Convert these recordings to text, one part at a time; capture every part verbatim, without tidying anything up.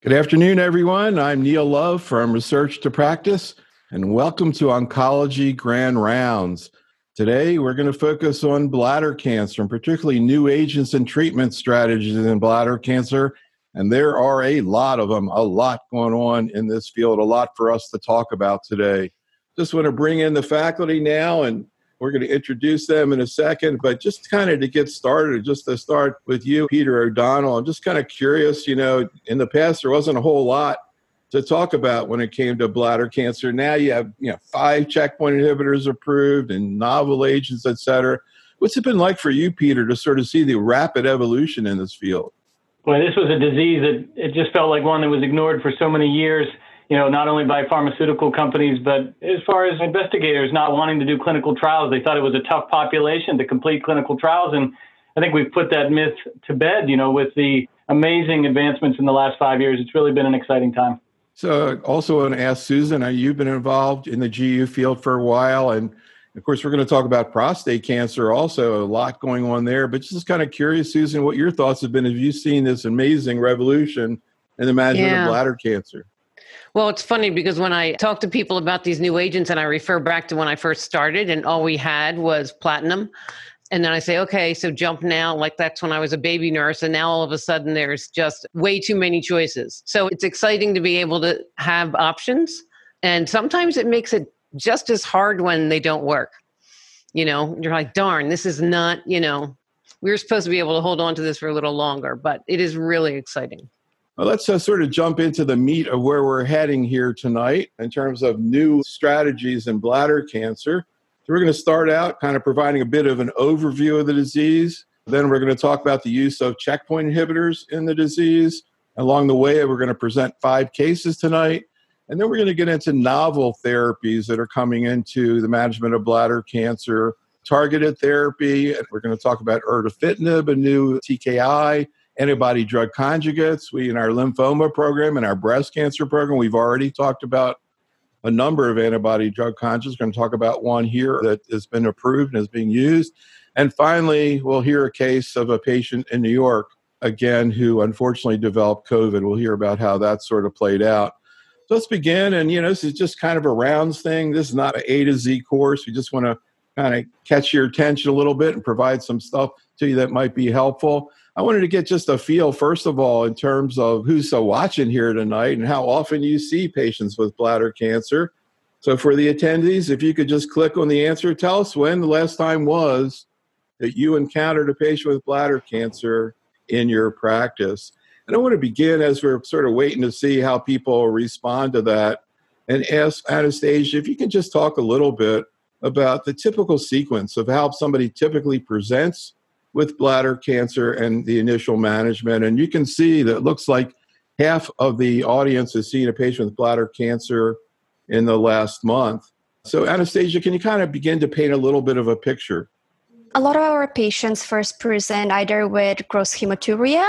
Good afternoon, everyone. I'm Neil Love from Research to Practice, and welcome to Oncology Grand Rounds. Today, we're going to focus on bladder cancer, and particularly new agents and treatment strategies in bladder cancer. And there are a lot of them, a lot going on in this field, a lot for us to talk about today. Just want to bring in the faculty now, and we're going to introduce them in a second, but just kind of to get started, just to start with you, Peter O'Donnell, I'm just kind of curious, you know, in the past, there wasn't a whole lot to talk about when it came to bladder cancer. Now you have, you know, five checkpoint inhibitors approved and novel agents, et cetera. What's it been like for you, Peter, to sort of see the rapid evolution in this field? Well, this was a disease that it just felt like one that was ignored for so many years. You know, not only by pharmaceutical companies, but as far as investigators not wanting to do clinical trials. They thought it was a tough population to complete clinical trials. And I think we've put that myth to bed, you know, with the amazing advancements in the last five years. It's really been an exciting time. So also want to ask Susan, uh, you've been involved in the G U field for a while. And of course, we're going to talk about prostate cancer, also a lot going on there. But just kind of curious, Susan, what your thoughts have been. Have you seen this amazing revolution in the management yeah. of bladder cancer? Well, it's funny because when I talk to people about these new agents and I refer back to when I first started and all we had was platinum. And then I say, okay, so jump now, like that's when I was a baby nurse. And now all of a sudden there's just way too many choices. So it's exciting to be able to have options. And sometimes it makes it just as hard when they don't work. You know, you're like, darn, this is not, you know, we were supposed to be able to hold on to this for a little longer, but it is really exciting. Well, let's uh, sort of jump into the meat of where we're heading here tonight in terms of new strategies in bladder cancer. So we're going to start out kind of providing a bit of an overview of the disease. Then we're going to talk about the use of checkpoint inhibitors in the disease. Along the way, we're going to present five cases tonight. And then we're going to get into novel therapies that are coming into the management of bladder cancer, targeted therapy. And we're going to talk about erdafitinib, a new T K I, antibody drug conjugates. We, in our lymphoma program and our breast cancer program, we've already talked about a number of antibody drug conjugates. We're going to talk about one here that has been approved and is being used. And finally, we'll hear a case of a patient in New York, again, who unfortunately developed COVID. We'll hear about how that sort of played out. So let's begin. And, you know, this is just kind of a rounds thing. This is not an A to Z course. We just want to kind of catch your attention a little bit and provide some stuff to you that might be helpful. I wanted to get just a feel, first of all, in terms of who's so watching here tonight and how often you see patients with bladder cancer. So for the attendees, if you could just click on the answer, tell us when the last time was that you encountered a patient with bladder cancer in your practice. And I want to begin, as we're sort of waiting to see how people respond to that, and ask Anastasia if you can just talk a little bit about the typical sequence of how somebody typically presents with bladder cancer and the initial management. And you can see that it looks like half of the audience has seen a patient with bladder cancer in the last month. So Anastasia, can you kind of begin to paint a little bit of a picture? A lot of our patients first present either with gross hematuria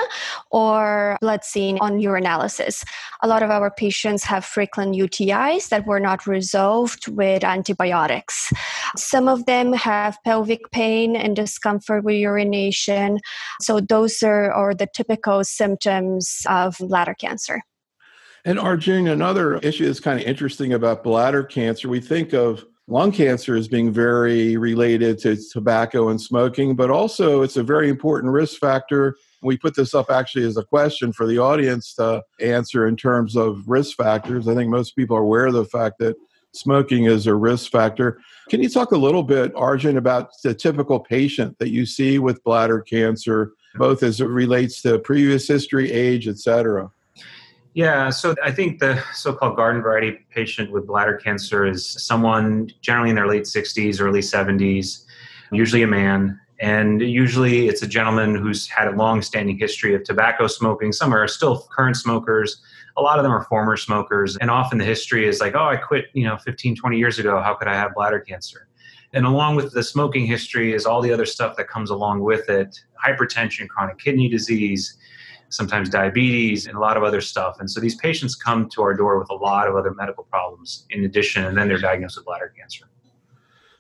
or blood seen on urinalysis. A lot of our patients have frequent U T Is that were not resolved with antibiotics. Some of them have pelvic pain and discomfort with urination. So those are, are the typical symptoms of bladder cancer. And Arjun, another issue that's kind of interesting about bladder cancer, we think of lung cancer as being very related to tobacco and smoking, but also it's a very important risk factor. We put this up actually as a question for the audience to answer in terms of risk factors. I think most people are aware of the fact that smoking is a risk factor. Can you talk a little bit, Arjun, about the typical patient that you see with bladder cancer, both as it relates to previous history, age, et cetera? Yeah, so I think the so-called garden variety patient with bladder cancer is someone generally in their late sixties, early seventies, usually a man. And usually it's a gentleman who's had a long-standing history of tobacco smoking. Some are still current smokers. A lot of them are former smokers. And often the history is like, oh, I quit, you know, fifteen, twenty years ago. How could I have bladder cancer? And along with the smoking history is all the other stuff that comes along with it: hypertension, chronic kidney disease, sometimes diabetes, and a lot of other stuff. And so these patients come to our door with a lot of other medical problems in addition, and then they're diagnosed with bladder cancer.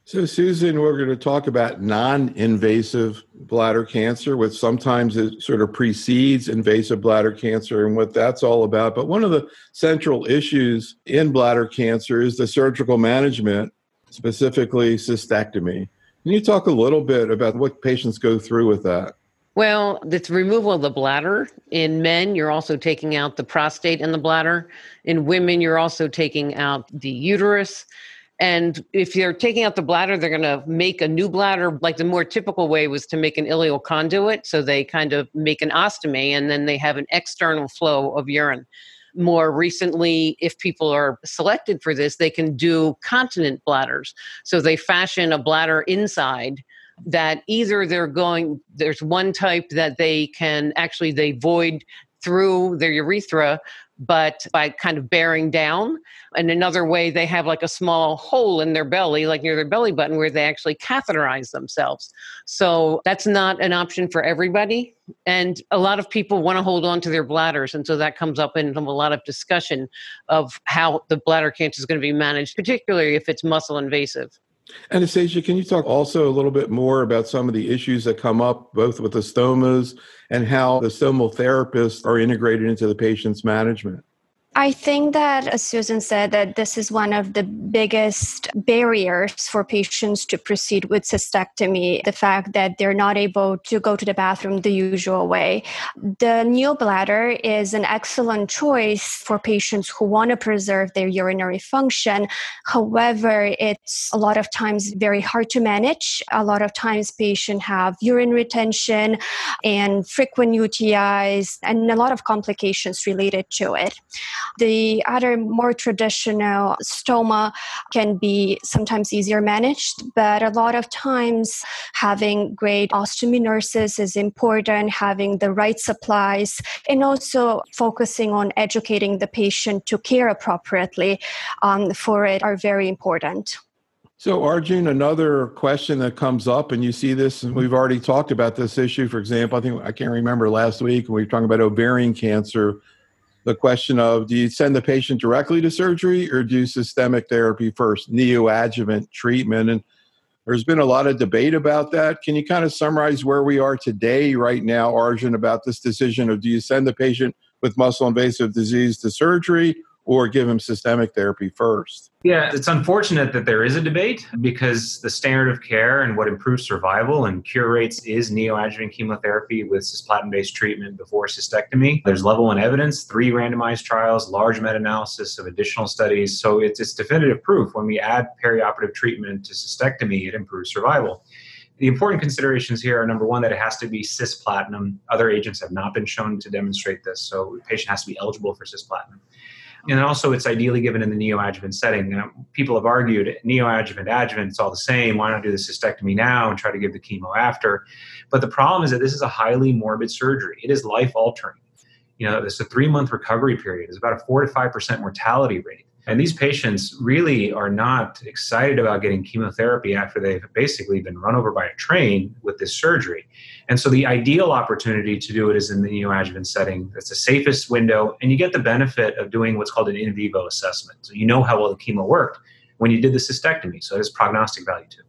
So, Susan, we're going to talk about non-invasive bladder cancer, which sometimes it sort of precedes invasive bladder cancer and what that's all about. But one of the central issues in bladder cancer is the surgical management, specifically cystectomy. Can you talk a little bit about what patients go through with that? Well, it's removal of the bladder. In men, you're also taking out the prostate and the bladder. In women, you're also taking out the uterus. And if you're taking out the bladder, they're going to make a new bladder. Like the more typical way was to make an ileal conduit. So they kind of make an ostomy and then they have an external flow of urine. More recently, if people are selected for this, they can do continent bladders. So they fashion a bladder inside that either they're going, there's one type that they can actually, they void through their urethra, but by kind of bearing down. And another way, they have like a small hole in their belly, like near their belly button, where they actually catheterize themselves. So that's not an option for everybody. And a lot of people want to hold on to their bladders. And so that comes up in a lot of discussion of how the bladder cancer is going to be managed, particularly if it's muscle invasive. Anastasia, can you talk also a little bit more about some of the issues that come up both with the stomas and how the stomal therapists are integrated into the patient's management? I think that, as Susan said, that this is one of the biggest barriers for patients to proceed with cystectomy, the fact that they're not able to go to the bathroom the usual way. The neobladder is an excellent choice for patients who want to preserve their urinary function. However, it's a lot of times very hard to manage. A lot of times patients have urine retention and frequent U T Is and a lot of complications related to it. The other more traditional stoma can be sometimes easier managed, but a lot of times having great ostomy nurses is important, having the right supplies, and also focusing on educating the patient to care appropriately um, for it are very important. So, Arjun, another question that comes up, and you see this, and we've already talked about this issue. For example, I think I can't remember last week when we were talking about ovarian cancer. The question of, do you send the patient directly to surgery or do systemic therapy first, neoadjuvant treatment? And there's been a lot of debate about that. Can you kind of summarize where we are today right now, Arjun, about this decision of do you send the patient with muscle invasive disease to surgery or give him systemic therapy first? Yeah, it's unfortunate that there is a debate because the standard of care and what improves survival and cure rates is neoadjuvant chemotherapy with cisplatin-based treatment before cystectomy. There's level one evidence, three randomized trials, large meta-analysis of additional studies. So it's, it's definitive proof when we add perioperative treatment to cystectomy, it improves survival. The important considerations here are, number one, that it has to be cisplatin. Other agents have not been shown to demonstrate this, so the patient has to be eligible for cisplatin. And also, it's ideally given in the neoadjuvant setting. You know, people have argued neoadjuvant, adjuvant, it's all the same. Why not do the cystectomy now and try to give the chemo after? But the problem is that this is a highly morbid surgery. It is life-altering. You know, it's a three-month recovery period. It's about a four to five percent mortality rate. And these patients really are not excited about getting chemotherapy after they've basically been run over by a train with this surgery. And so the ideal opportunity to do it is in the neoadjuvant setting. That's the safest window, and you get the benefit of doing what's called an in vivo assessment. So you know how well the chemo worked when you did the cystectomy. So it has prognostic value too.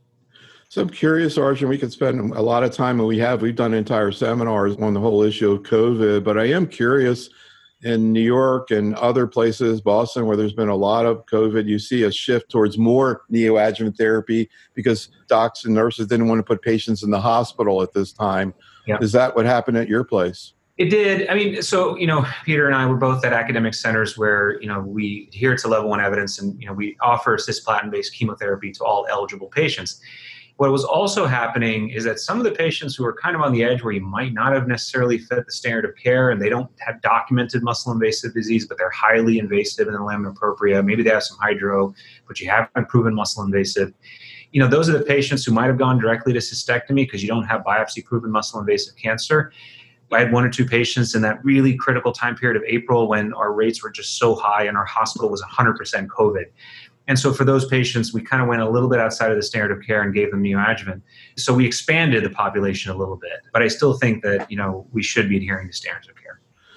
So I'm curious, Arjun, we could spend a lot of time, and we have, we've done entire seminars on the whole issue of COVID, but I am curious, in New York and other places, Boston, where there's been a lot of COVID, you see a shift towards more neoadjuvant therapy because docs and nurses didn't want to put patients in the hospital at this time. Yeah. Is that what happened at your place? It did. I mean, so, you know, Peter and I were both at academic centers where, you know, we adhere to level one evidence and, you know, we offer cisplatin-based chemotherapy to all eligible patients. What was also happening is that some of the patients who are kind of on the edge where you might not have necessarily fit the standard of care and they don't have documented muscle invasive disease, but they're highly invasive in the lamina propria, maybe they have some hydro, but you haven't proven muscle invasive. You know, those are the patients who might have gone directly to cystectomy because you don't have biopsy proven muscle invasive cancer. I had one or two patients in that really critical time period of April when our rates were just so high and our hospital was one hundred percent COVID. And so for those patients, we kind of went a little bit outside of the standard of care and gave them neoadjuvant. So we expanded the population a little bit, but I still think that, you know, we should be adhering to standards of care.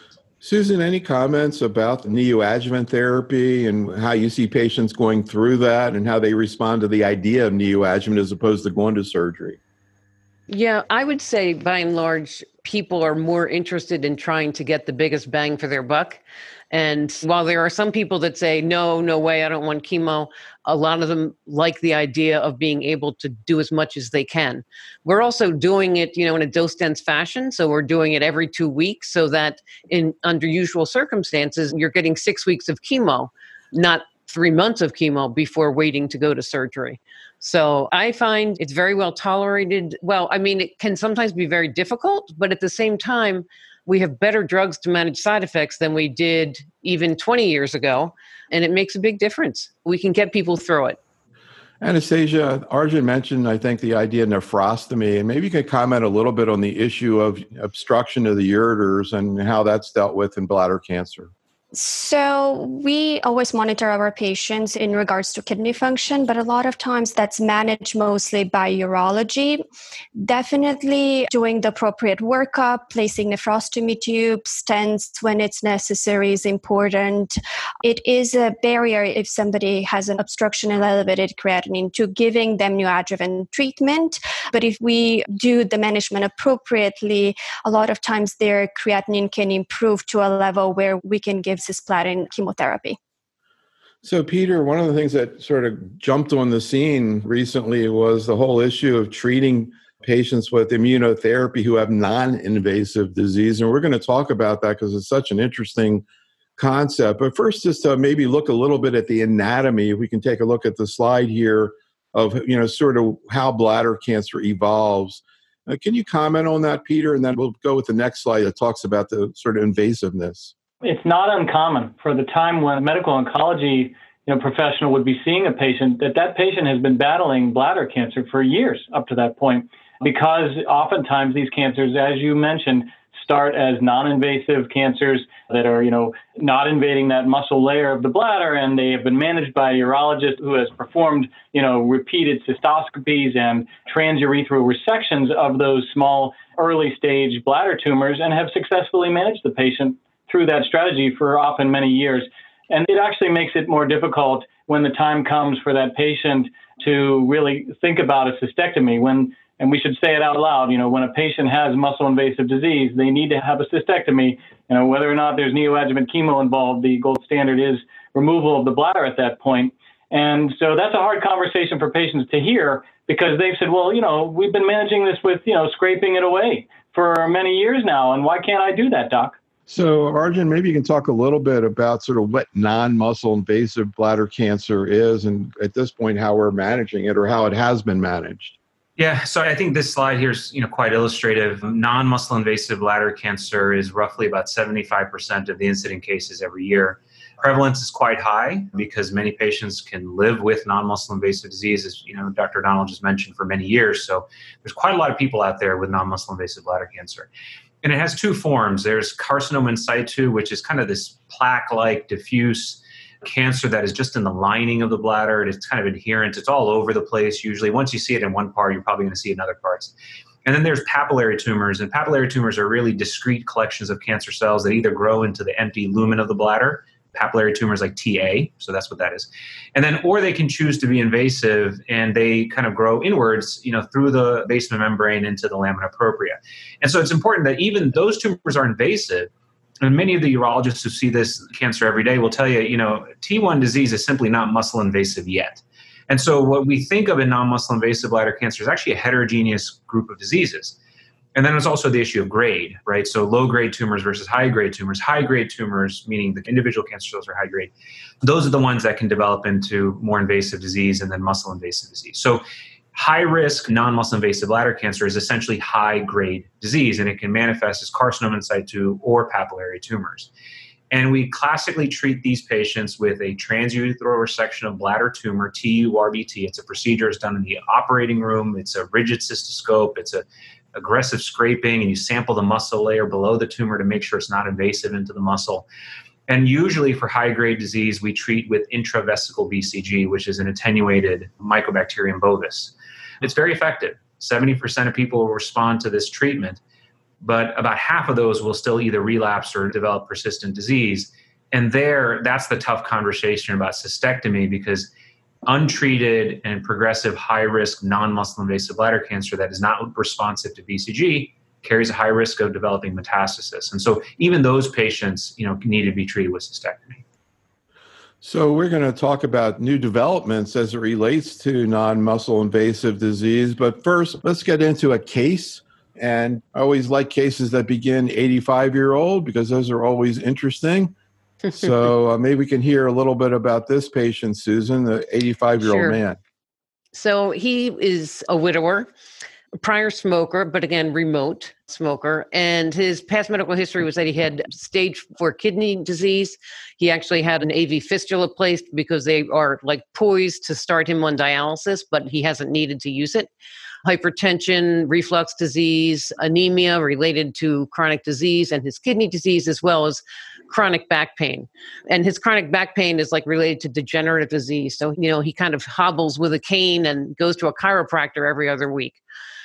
Susan, any comments about neoadjuvant therapy and how you see patients going through that and how they respond to the idea of neoadjuvant as opposed to going to surgery? Yeah, I would say by and large, people are more interested in trying to get the biggest bang for their buck. And while there are some people that say, no, no way, I don't want chemo, a lot of them like the idea of being able to do as much as they can. We're also doing it, you know, in a dose-dense fashion. So we're doing it every two weeks so that in under usual circumstances, you're getting six weeks of chemo, not three months of chemo before waiting to go to surgery. So I find it's very well tolerated. Well, I mean, it can sometimes be very difficult, but at the same time, we have better drugs to manage side effects than we did even twenty years ago. And it makes a big difference. We can get people through it. Anastasia, Arjun mentioned, I think, the idea of nephrostomy, and maybe you could comment a little bit on the issue of obstruction of the ureters and how that's dealt with in bladder cancer. So we always monitor our patients in regards to kidney function, but a lot of times that's managed mostly by urology. Definitely doing the appropriate workup, placing nephrostomy tubes, stents when it's necessary is important. It is a barrier if somebody has an obstruction and elevated creatinine to giving them neoadjuvant treatment. But if we do the management appropriately, a lot of times their creatinine can improve to a level where we can give cisplatin chemotherapy. So, Peter, one of the things that sort of jumped on the scene recently was the whole issue of treating patients with immunotherapy who have non-invasive disease. And we're going to talk about that because it's such an interesting concept. But first, just to maybe look a little bit at the anatomy, if we can take a look at the slide here of, you know, sort of how bladder cancer evolves. Uh, can you comment on that, Peter? And then we'll go with the next slide that talks about the sort of invasiveness. It's not uncommon for the time when a medical oncology you know, professional would be seeing a patient that that patient has been battling bladder cancer for years up to that point, because oftentimes these cancers, as you mentioned, start as non-invasive cancers that are, you know, not invading that muscle layer of the bladder, and they have been managed by a urologist who has performed, you know, repeated cystoscopies and transurethral resections of those small early stage bladder tumors and have successfully managed the patient through that strategy for often many years. And it actually makes it more difficult when the time comes for that patient to really think about a cystectomy. When, and we should say it out loud, you know, when a patient has muscle invasive disease, they need to have a cystectomy. You know, whether or not there's neoadjuvant chemo involved, the gold standard is removal of the bladder at that point. And so that's a hard conversation for patients to hear, because they've said, well, you know, we've been managing this with, you know, scraping it away for many years now, and why can't I do that, doc? So, Arjun, maybe you can talk a little bit about sort of what non-muscle invasive bladder cancer is, and at this point, how we're managing it or how it has been managed. Yeah, so I think this slide here is, you know, quite illustrative. Non-muscle invasive bladder cancer is roughly about seventy-five percent of the incident cases every year. Prevalence is quite high because many patients can live with non-muscle invasive disease, as you know, Doctor O'Donnell just mentioned, for many years. So there's quite a lot of people out there with non-muscle invasive bladder cancer. And it has two forms. There's carcinoma in situ, which is kind of this plaque-like diffuse cancer that is just in the lining of the bladder. It's kind of adherent. It's all over the place usually. Once you see it in one part, you're probably going to see it in other parts. And then there's papillary tumors. And papillary tumors are really discrete collections of cancer cells that either grow into the empty lumen of the bladder, papillary tumors like T A, so that's what that is. And then, or they can choose to be invasive and they kind of grow inwards, you know, through the basement membrane into the lamina propria. And so it's important that even those tumors are invasive. And many of the urologists who see this cancer every day will tell you, you know, T one disease is simply not muscle invasive yet. And so what we think of in non-muscle invasive bladder cancer is actually a heterogeneous group of diseases. And then there's also the issue of grade, right? So low-grade tumors versus high-grade tumors. High-grade tumors, meaning the individual cancer cells are high-grade, those are the ones that can develop into more invasive disease and then muscle-invasive disease. So high-risk non-muscle invasive bladder cancer is essentially high-grade disease, and it can manifest as carcinoma in situ or papillary tumors. And we classically treat these patients with a transurethral resection of bladder tumor, T U R B T. It's a procedure that's done in the operating room. It's a rigid cystoscope. It's a aggressive scraping, and you sample the muscle layer below the tumor to make sure it's not invasive into the muscle. And usually for high-grade disease, we treat with intravesical B C G, which is an attenuated Mycobacterium bovis. It's very effective. seventy percent of people will respond to this treatment. but about half of those will still either relapse or develop persistent disease. And there, that's the tough conversation about cystectomy, because untreated and progressive high-risk non-muscle invasive bladder cancer that is not responsive to B C G carries a high risk of developing metastasis. And so even those patients, you know, need to be treated with cystectomy. So we're going to talk about new developments as it relates to non-muscle invasive disease. But first, let's get into a case. And I always like cases that begin eighty-five-year-old because those are always interesting. So uh, maybe we can hear a little bit about this patient, Susan, the eighty-five-year-old Sure. man. So he is a widower, a prior smoker, but again, remote smoker. And his past medical history was that he had stage four kidney disease. He actually had an A V fistula placed because they are like poised to start him on dialysis, but he hasn't needed to use it. Hypertension, reflux disease, anemia related to chronic disease and his kidney disease, as well as chronic back pain. And his chronic back pain is like related to degenerative disease. So, you know, he kind of hobbles with a cane and goes to a chiropractor every other week.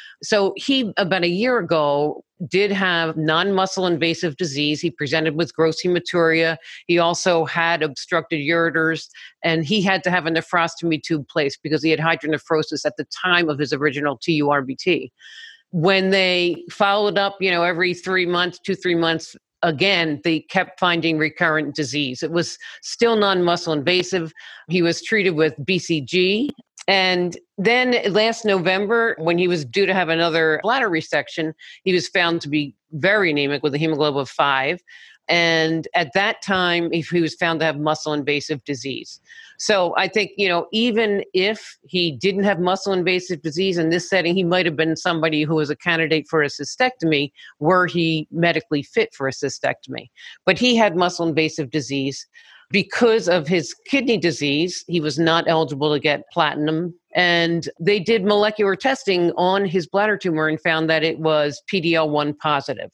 So he, about a year ago, did have non-muscle invasive disease. He presented with gross hematuria. He also had obstructed ureters, and he had to have a nephrostomy tube placed because he had hydronephrosis at the time of his original T U R B T. When they followed up, you know, every three months, two, three months, again, they kept finding recurrent disease. It was still non-muscle invasive. He was treated with B C G. And then last November, when he was due to have another bladder resection, he was found to be very anemic with a hemoglobin of five. And at that time, he was found to have muscle invasive disease. So I think, you know, even if he didn't have muscle invasive disease in this setting, he might have been somebody who was a candidate for a cystectomy were he medically fit for a cystectomy. But he had muscle invasive disease. Because of his kidney disease, he was not eligible to get platinum. And they did molecular testing on his bladder tumor and found that it was P D L one positive.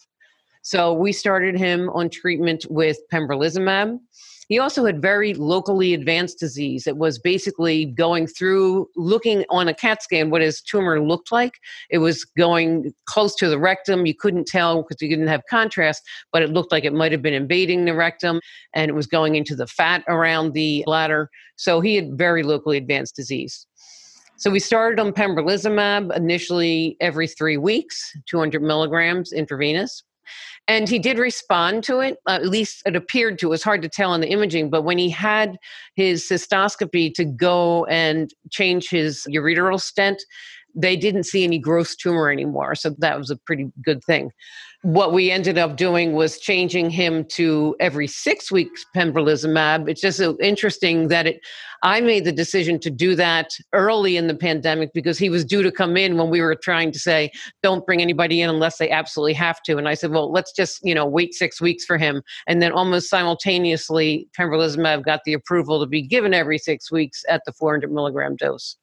So we started him on treatment with pembrolizumab. He also had very locally advanced disease. It was basically going through, looking on a CAT scan what his tumor looked like. It was going close to the rectum. You couldn't tell because you didn't have contrast, but it looked like it might have been invading the rectum, and it was going into the fat around the bladder. So he had very locally advanced disease. So we started on pembrolizumab initially every three weeks, two hundred milligrams intravenous. And he did respond to it, uh, at least it appeared to. It was hard to tell in the imaging, but when he had his cystoscopy to go and change his ureteral stent, they didn't see any gross tumor anymore. So that was a pretty good thing. What we ended up doing was changing him to every six weeks pembrolizumab. It's just so interesting that it, I made the decision to do that early in the pandemic because he was due to come in when we were trying to say, don't bring anybody in unless they absolutely have to. And I said, well, let's just, you know, wait six weeks for him. And then almost simultaneously, pembrolizumab got the approval to be given every six weeks at the four hundred milligram dose.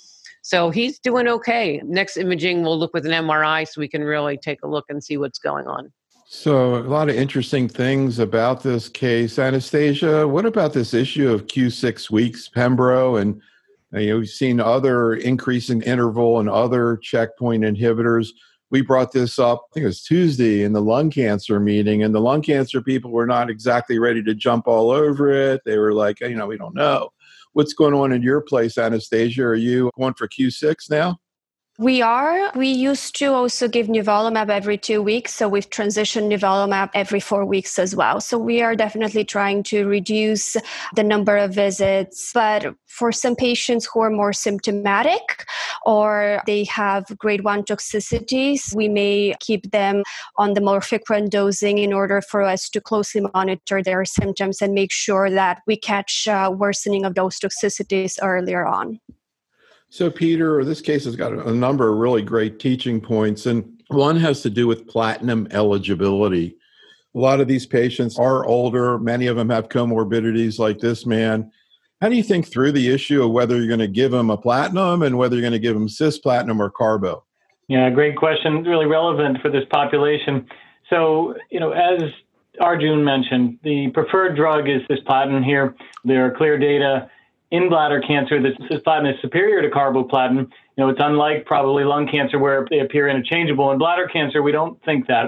So he's doing okay. Next imaging, we'll look with an M R I so we can really take a look and see what's going on. So a lot of interesting things about this case. Anastasia, what about this issue of Q six weeks Pembro? And you know, we've seen other increasing interval and other checkpoint inhibitors. We brought this up, I think it was Tuesday in the lung cancer meeting, and the lung cancer people were not exactly ready to jump all over it. They were like, you know, we don't know. What's going on in your place, Anastasia? Are you going for Q six now? We are. We used to also give nivolumab every two weeks. So we've transitioned nivolumab every four weeks as well. So we are definitely trying to reduce the number of visits. But for some patients who are more symptomatic or they have grade one toxicities, we may keep them on the more frequent dosing in order for us to closely monitor their symptoms and make sure that we catch uh, worsening of those toxicities earlier on. So, Peter, this case has got a number of really great teaching points, and one has to do with platinum eligibility. A lot of these patients are older. Many of them have comorbidities like this man. How do you think through the issue of whether you're going to give them a platinum and whether you're going to give them cisplatinum or carbo? Yeah, great question. Really relevant for this population. So, you know, as Arjun mentioned, the preferred drug is cisplatin here. There are clear data in bladder cancer that cisplatin is superior to carboplatin. You know, it's unlike probably lung cancer where they appear interchangeable. In bladder cancer, we don't think that.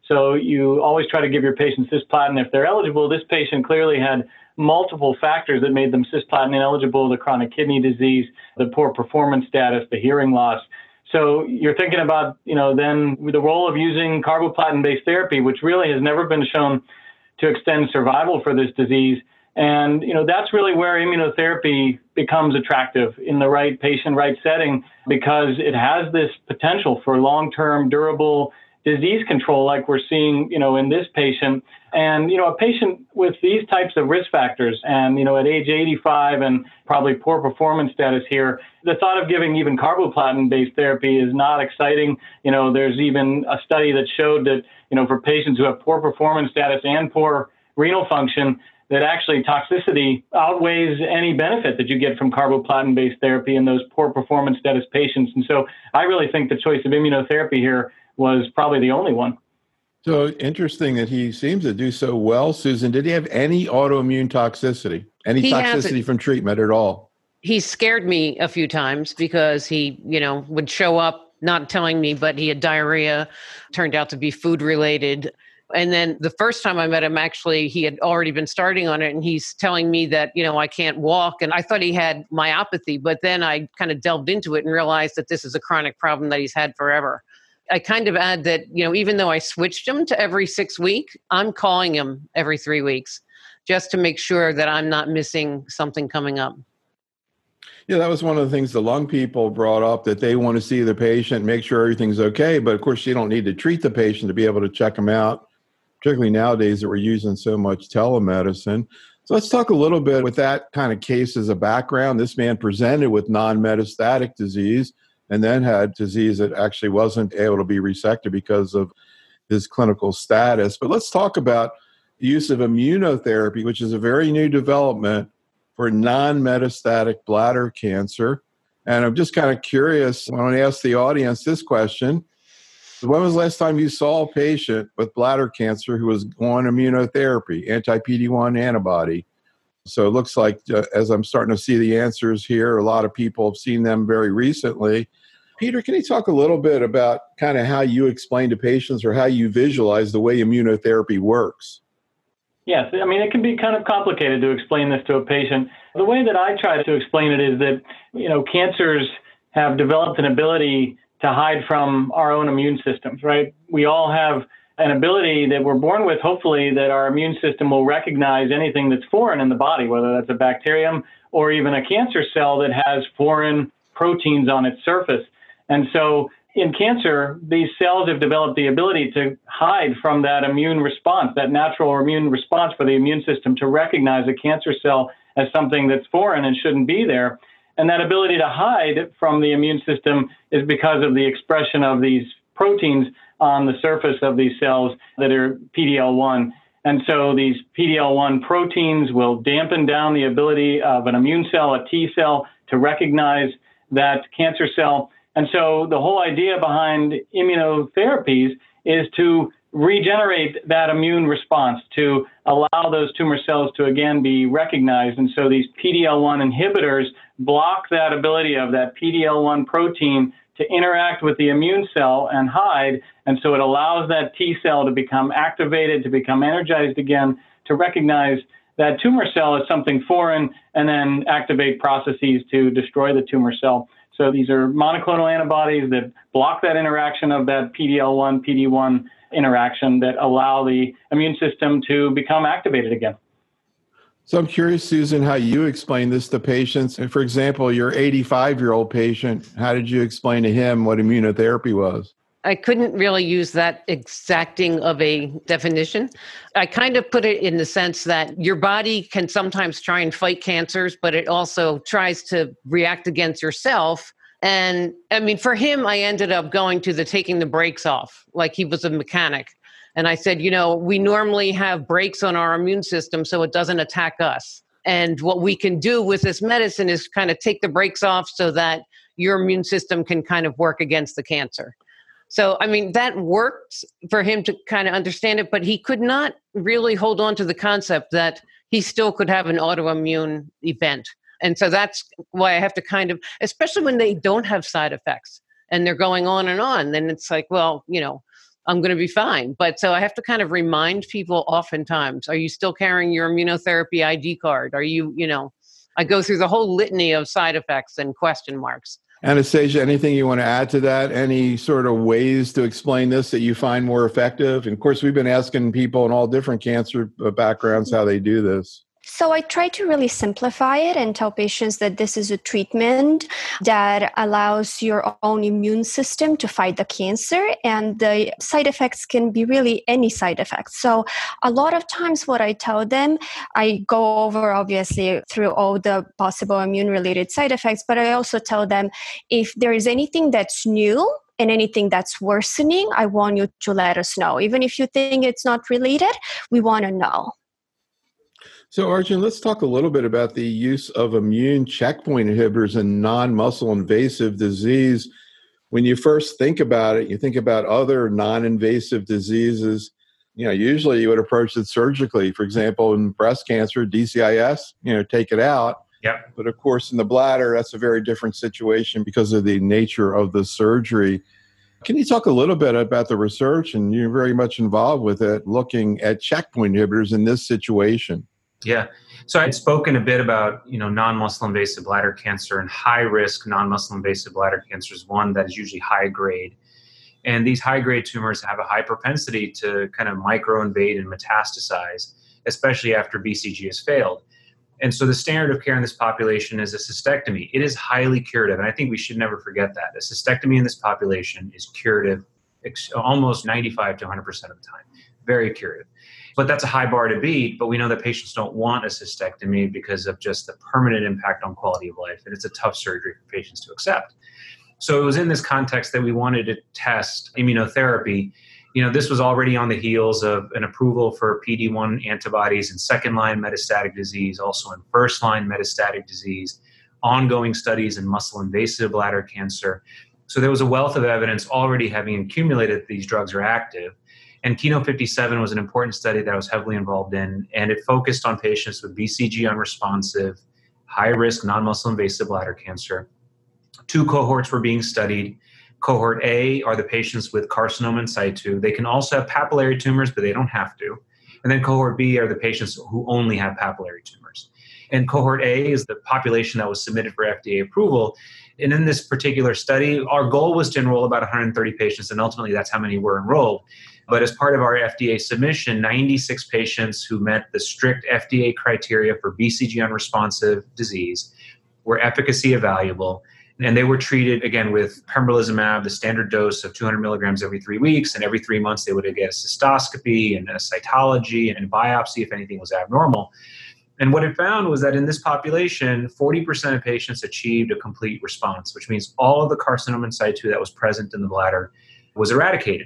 So you always try to give your patients cisplatin if they're eligible. This patient clearly had multiple factors that made them cisplatin ineligible: the chronic kidney disease, the poor performance status, the hearing loss. So you're thinking about, you know, then the role of using carboplatin-based therapy, which really has never been shown to extend survival for this disease. And, you know, that's really where immunotherapy becomes attractive in the right patient, right setting, because it has this potential for long-term, durable disease control like we're seeing, you know, in this patient. And, you know, a patient with these types of risk factors and, you know, at age eighty-five and probably poor performance status here, the thought of giving even carboplatin-based therapy is not exciting. You know, there's even a study that showed that, you know, for patients who have poor performance status and poor renal function, that actually toxicity outweighs any benefit that you get from carboplatin-based therapy in those poor performance status patients. And so I really think the choice of immunotherapy here was probably the only one. So interesting that he seems to do so well. Susan, did he have any autoimmune toxicity? Any He toxicity hasn't. from treatment at all? He scared me a few times because he, you know, would show up not telling me, but he had diarrhea, turned out to be food related. And then the first time I met him, actually, he had already been starting on it, and he's telling me that, you know, I can't walk. And I thought he had myopathy, but then I kind of delved into it and realized that this is a chronic problem that he's had forever. I kind of add that, you know, even though I switched him to every six weeks, I'm calling him every three weeks just to make sure that I'm not missing something coming up. Yeah, that was one of the things the lung people brought up, that they want to see the patient, make sure everything's okay. But of course, you don't need to treat the patient to be able to check them out, particularly nowadays that we're using so much telemedicine. So let's talk a little bit with that kind of case as a background. This man presented with non-metastatic disease and then had disease that actually wasn't able to be resected because of his clinical status. But let's talk about the use of immunotherapy, which is a very new development for non-metastatic bladder cancer. And I'm just kind of curious, I want to ask the audience this question. When was the last time you saw a patient with bladder cancer who was on immunotherapy, anti-P D one antibody? So it looks like, uh, as I'm starting to see the answers here, a lot of people have seen them very recently. Peter, can you talk a little bit about kind of how you explain to patients or how you visualize the way immunotherapy works? Yes, I mean, it can be kind of complicated to explain this to a patient. The way that I try to explain it is that, you know, cancers have developed an ability to hide from our own immune systems, right? We all have an ability that we're born with, hopefully, that our immune system will recognize anything that's foreign in the body, whether that's a bacterium or even a cancer cell that has foreign proteins on its surface. And so in cancer, these cells have developed the ability to hide from that immune response, that natural immune response for the immune system to recognize a cancer cell as something that's foreign and shouldn't be there. And that ability to hide from the immune system is because of the expression of these proteins on the surface of these cells that are P D L one. And so these P D L one proteins will dampen down the ability of an immune cell, a T cell, to recognize that cancer cell. And so the whole idea behind immunotherapies is to regenerate that immune response, to allow those tumor cells to again be recognized. And so these P D L one inhibitors block that ability of that P D L one protein to interact with the immune cell and hide. And so it allows that T cell to become activated, to become energized again, to recognize that tumor cell as something foreign, and then activate processes to destroy the tumor cell. So these are monoclonal antibodies that block that interaction of that P D L one, P D one interaction that allow the immune system to become activated again. So I'm curious, Susan, how you explain this to patients. For example, your eighty-five-year-old patient, how did you explain to him what immunotherapy was? I couldn't really use that exacting of a definition. I kind of put it in the sense that your body can sometimes try and fight cancers, but it also tries to react against yourself. And I mean, for him, I ended up going to the taking the brakes off, like he was a mechanic. And I said, you know, we normally have brakes on our immune system so it doesn't attack us. And what we can do with this medicine is kind of take the brakes off so that your immune system can kind of work against the cancer. So, I mean, that worked for him to kind of understand it, but he could not really hold on to the concept that he still could have an autoimmune event. And so that's why I have to kind of, especially when they don't have side effects and they're going on and on, then it's like, well, you know, I'm going to be fine. But so I have to kind of remind people oftentimes, are you still carrying your immunotherapy I D card? Are you, you know, I go through the whole litany of side effects and question marks. Anastasia, anything you want to add to that? Any sort of ways to explain this that you find more effective? And of course, we've been asking people in all different cancer backgrounds how they do this. So I try to really simplify it and tell patients that this is a treatment that allows your own immune system to fight the cancer, and the side effects can be really any side effects. So a lot of times what I tell them, I go over obviously through all the possible immune-related side effects, but I also tell them if there is anything that's new and anything that's worsening, I want you to let us know. Even if you think it's not related, we want to know. So, Arjun, let's talk a little bit about the use of immune checkpoint inhibitors in non-muscle invasive disease. When you first think about it, you think about other non-invasive diseases. You know, usually you would approach it surgically. For example, in breast cancer, D C I S, you know, take it out. Yep. But of course, in the bladder, that's a very different situation because of the nature of the surgery. Can you talk a little bit about the research, and you're very much involved with it, looking at checkpoint inhibitors in this situation? Yeah. So I'd spoken a bit about, you know, non-muscle invasive bladder cancer, and high risk non-muscle invasive bladder cancer is one that is usually high grade. And these high grade tumors have a high propensity to kind of microinvade and metastasize, especially after B C G has failed. And so the standard of care in this population is a cystectomy. It is highly curative. And I think we should never forget that. A cystectomy in this population is curative almost ninety-five to one hundred percent of the time. Very curative. But that's a high bar to beat, but we know that patients don't want a cystectomy because of just the permanent impact on quality of life. And it's a tough surgery for patients to accept. So it was in this context that we wanted to test immunotherapy. You know, this was already on the heels of an approval for P D one antibodies in second-line metastatic disease, also in first-line metastatic disease, ongoing studies in muscle-invasive bladder cancer. So there was a wealth of evidence already having accumulated that these drugs are active. And Keynote fifty-seven was an important study that I was heavily involved in, and it focused on patients with B C G unresponsive, high-risk non-muscle invasive bladder cancer. Two cohorts were being studied. Cohort A are the patients with carcinoma in situ. They can also have papillary tumors, but they don't have to. And then cohort B are the patients who only have papillary tumors. And cohort A is the population that was submitted for F D A approval. And in this particular study, our goal was to enroll about one hundred thirty patients, and ultimately that's how many were enrolled. But as part of our F D A submission, ninety-six patients who met the strict F D A criteria for B C G unresponsive disease were efficacy evaluable. And they were treated, again, with pembrolizumab, the standard dose of two hundred milligrams every three weeks. And every three months, they would get a cystoscopy and a cytology and a biopsy if anything was abnormal. And what it found was that in this population, forty percent of patients achieved a complete response, which means all of the carcinoma in situ that was present in the bladder was eradicated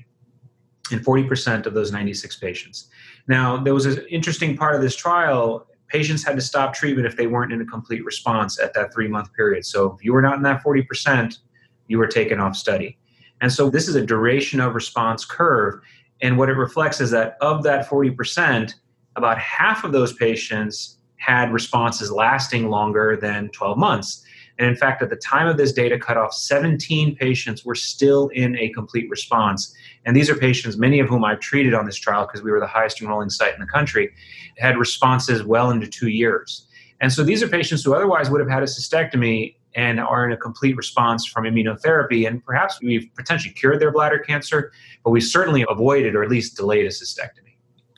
in forty percent of those ninety-six patients. Now, there was an interesting part of this trial. Patients had to stop treatment if they weren't in a complete response at that three-month period. So if you were not in that forty percent, you were taken off study. And so this is a duration of response curve. And what it reflects is that of that forty percent, about half of those patients had responses lasting longer than twelve months. And in fact, at the time of this data cutoff, seventeen patients were still in a complete response. And these are patients, many of whom I've treated on this trial because we were the highest enrolling site in the country, had responses well into two years. And so these are patients who otherwise would have had a cystectomy and are in a complete response from immunotherapy. And perhaps we've potentially cured their bladder cancer, but we certainly avoided or at least delayed a cystectomy.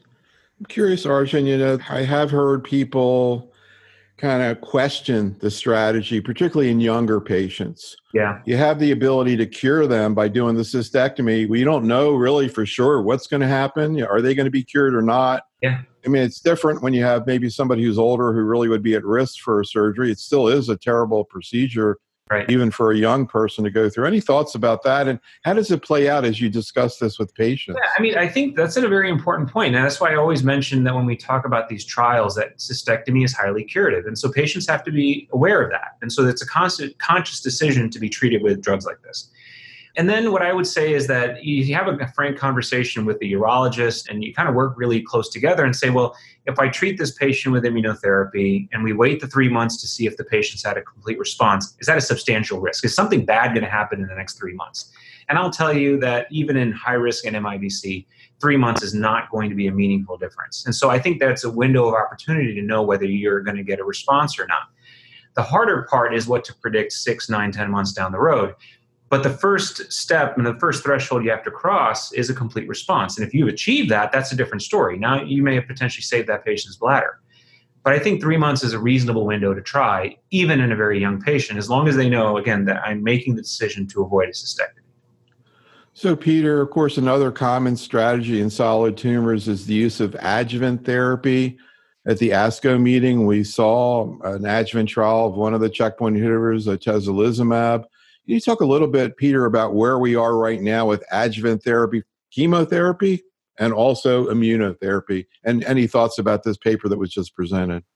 I'm curious, Arjun, you know, I have heard people kind of question the strategy, particularly in younger patients. Yeah. You have the ability to cure them by doing the cystectomy. We don't know really for sure what's going to happen. Are they going to be cured or not? Yeah. I mean, it's different when you have maybe somebody who's older who really would be at risk for a surgery. It still is a terrible procedure, right, even for a young person to go through. Any thoughts about that? And how does it play out as you discuss this with patients? Yeah, I mean, I think that's a very important point. And that's why I always mention that when we talk about these trials, that cystectomy is highly curative. And so patients have to be aware of that. And so it's a constant, conscious decision to be treated with drugs like this. And then what I would say is that you have a frank conversation with the urologist and you kind of work really close together and say, well, if I treat this patient with immunotherapy and we wait the three months to see if the patient's had a complete response, is that a substantial risk? Is something bad going to happen in the next three months? And I'll tell you that even in high risk and M I B C, three months is not going to be a meaningful difference. And so I think that's a window of opportunity to know whether you're going to get a response or not. The harder part is what to predict six, nine, ten months down the road. But the first step and the first threshold you have to cross is a complete response. And if you achieve that, that's a different story. Now you may have potentially saved that patient's bladder. But I think three months is a reasonable window to try, even in a very young patient, as long as they know, again, that I'm making the decision to avoid a cystectomy. So, Peter, of course, another common strategy in solid tumors is the use of adjuvant therapy. At the ASCO meeting, we saw an adjuvant trial of one of the checkpoint inhibitors, atezolizumab. Can you talk a little bit, Peter, about where we are right now with adjuvant therapy, chemotherapy, and also immunotherapy, and any thoughts about this paper that was just presented?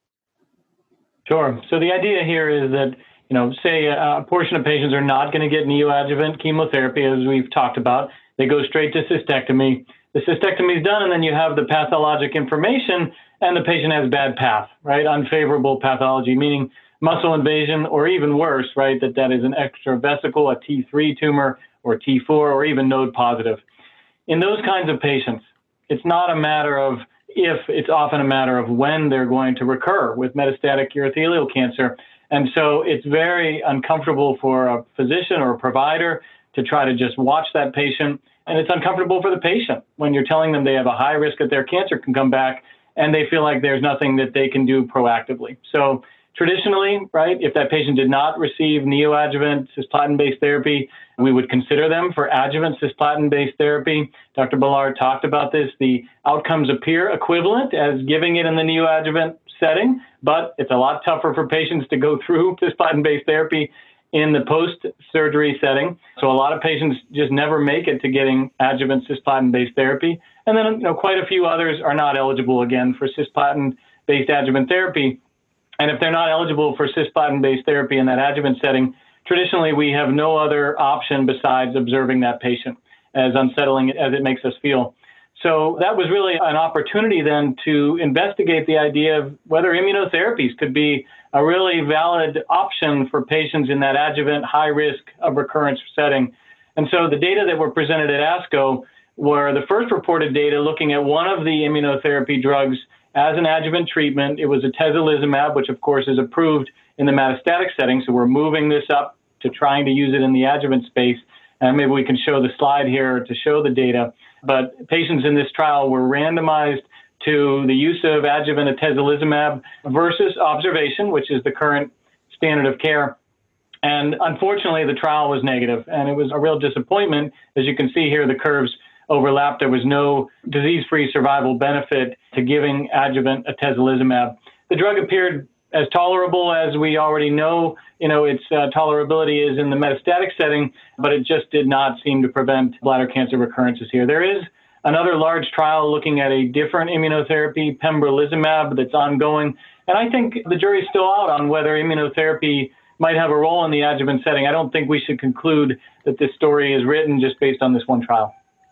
Sure. So the idea here is that, you know, say a, a portion of patients are not going to get neoadjuvant chemotherapy, as we've talked about. They go straight to cystectomy. The cystectomy is done, and then you have the pathologic information, and the patient has bad path, right? Unfavorable pathology, meaning muscle invasion, or even worse, right, that that is an extravesical, a T three tumor, or T four, or even node positive. In those kinds of patients, it's not a matter of if, it's often a matter of when they're going to recur with metastatic urothelial cancer. And so it's very uncomfortable for a physician or a provider to try to just watch that patient. And it's uncomfortable for the patient when you're telling them they have a high risk that their cancer can come back and they feel like there's nothing that they can do proactively. So traditionally, right, if that patient did not receive neoadjuvant cisplatin-based therapy, we would consider them for adjuvant cisplatin-based therapy. Doctor Ballard talked about this. The outcomes appear equivalent as giving it in the neoadjuvant setting, but it's a lot tougher for patients to go through cisplatin-based therapy in the post-surgery setting. So a lot of patients just never make it to getting adjuvant cisplatin-based therapy. And then, you know, quite a few others are not eligible, again, for cisplatin-based adjuvant therapy. And if they're not eligible for cisplatin-based therapy in that adjuvant setting, traditionally we have no other option besides observing that patient, as unsettling as it makes us feel. So that was really an opportunity then to investigate the idea of whether immunotherapies could be a really valid option for patients in that adjuvant high risk of recurrence setting. And so the data that were presented at ASCO were the first reported data looking at one of the immunotherapy drugs as an adjuvant treatment. It was atezolizumab, which of course is approved in the metastatic setting. So we're moving this up to trying to use it in the adjuvant space. And maybe we can show the slide here to show the data. But patients in this trial were randomized to the use of adjuvant atezolizumab versus observation, which is the current standard of care. And unfortunately, the trial was negative, and it was a real disappointment. As you can see here, the curves overlapped. There was no disease-free survival benefit to giving adjuvant atezolizumab. The drug appeared as tolerable as we already know, you know, its uh, tolerability is in the metastatic setting, but it just did not seem to prevent bladder cancer recurrences here. There is another large trial looking at a different immunotherapy, pembrolizumab, that's ongoing. And I think the jury's still out on whether immunotherapy might have a role in the adjuvant setting. I don't think we should conclude that this story is written just based on this one trial.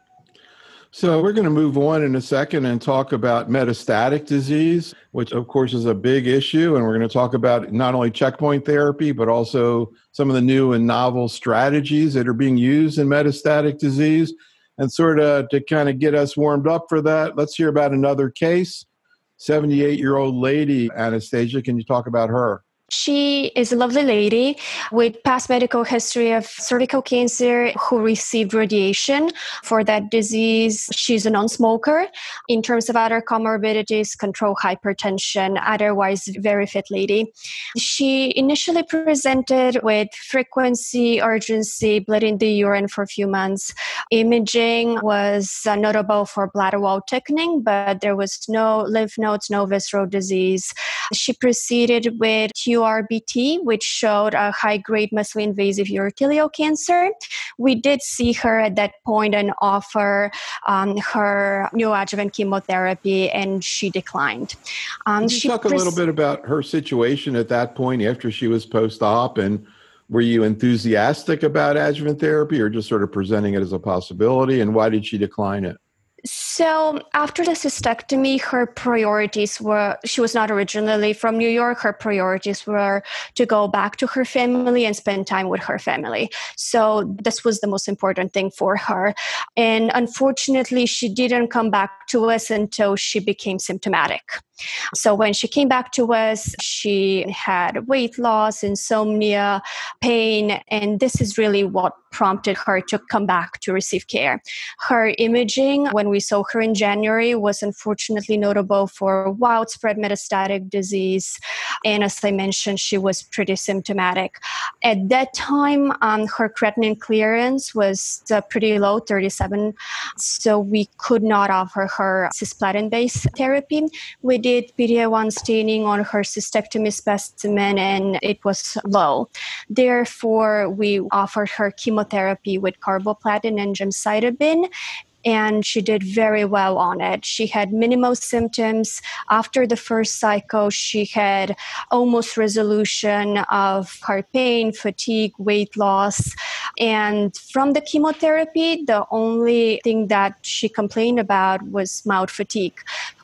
So we're going to move on in a second and talk about metastatic disease, which of course is a big issue. And we're going to talk about not only checkpoint therapy, but also some of the new and novel strategies that are being used in metastatic disease. And sort of to kind of get us warmed up for that, let's hear about another case. seventy-eight-year-old lady, Anastasia, can you talk about her? She is a lovely lady with past medical history of cervical cancer who received radiation for that disease. She's a non-smoker. In terms of other comorbidities, control hypertension, otherwise very fit lady. She initially presented with frequency, urgency, blood in the urine for a few months. Imaging was uh, notable for bladder wall thickening, but there was no lymph nodes, no visceral disease. She proceeded with Q R B T, which showed a high-grade muscle invasive urothelial cancer. We did see her at that point and offer um, her neoadjuvant chemotherapy, and she declined. Um, Can you she talk a pres- little bit about her situation at that point after she was post-op, and were you enthusiastic about adjuvant therapy or just sort of presenting it as a possibility, and why did she decline it? So after the cystectomy, her priorities were, she was not originally from New York. Her priorities were to go back to her family and spend time with her family. So this was the most important thing for her. And unfortunately, she didn't come back to us until she became symptomatic. So when she came back to us, she had weight loss, insomnia, pain, and this is really what prompted her to come back to receive care. Her imaging, when we saw her in January, was unfortunately notable for widespread metastatic disease. And as I mentioned, she was pretty symptomatic. At that time, um, her creatinine clearance was uh, pretty low, thirty-seven. So we could not offer her cisplatin-based therapy. We did P D L one staining on her cystectomy specimen, and it was low. Therefore, we offered her chemotherapy with carboplatin and gemcitabine, and she did very well on it. She had minimal symptoms. After the first cycle, she had almost resolution of heart pain, fatigue, weight loss. And from the chemotherapy, the only thing that she complained about was mild fatigue.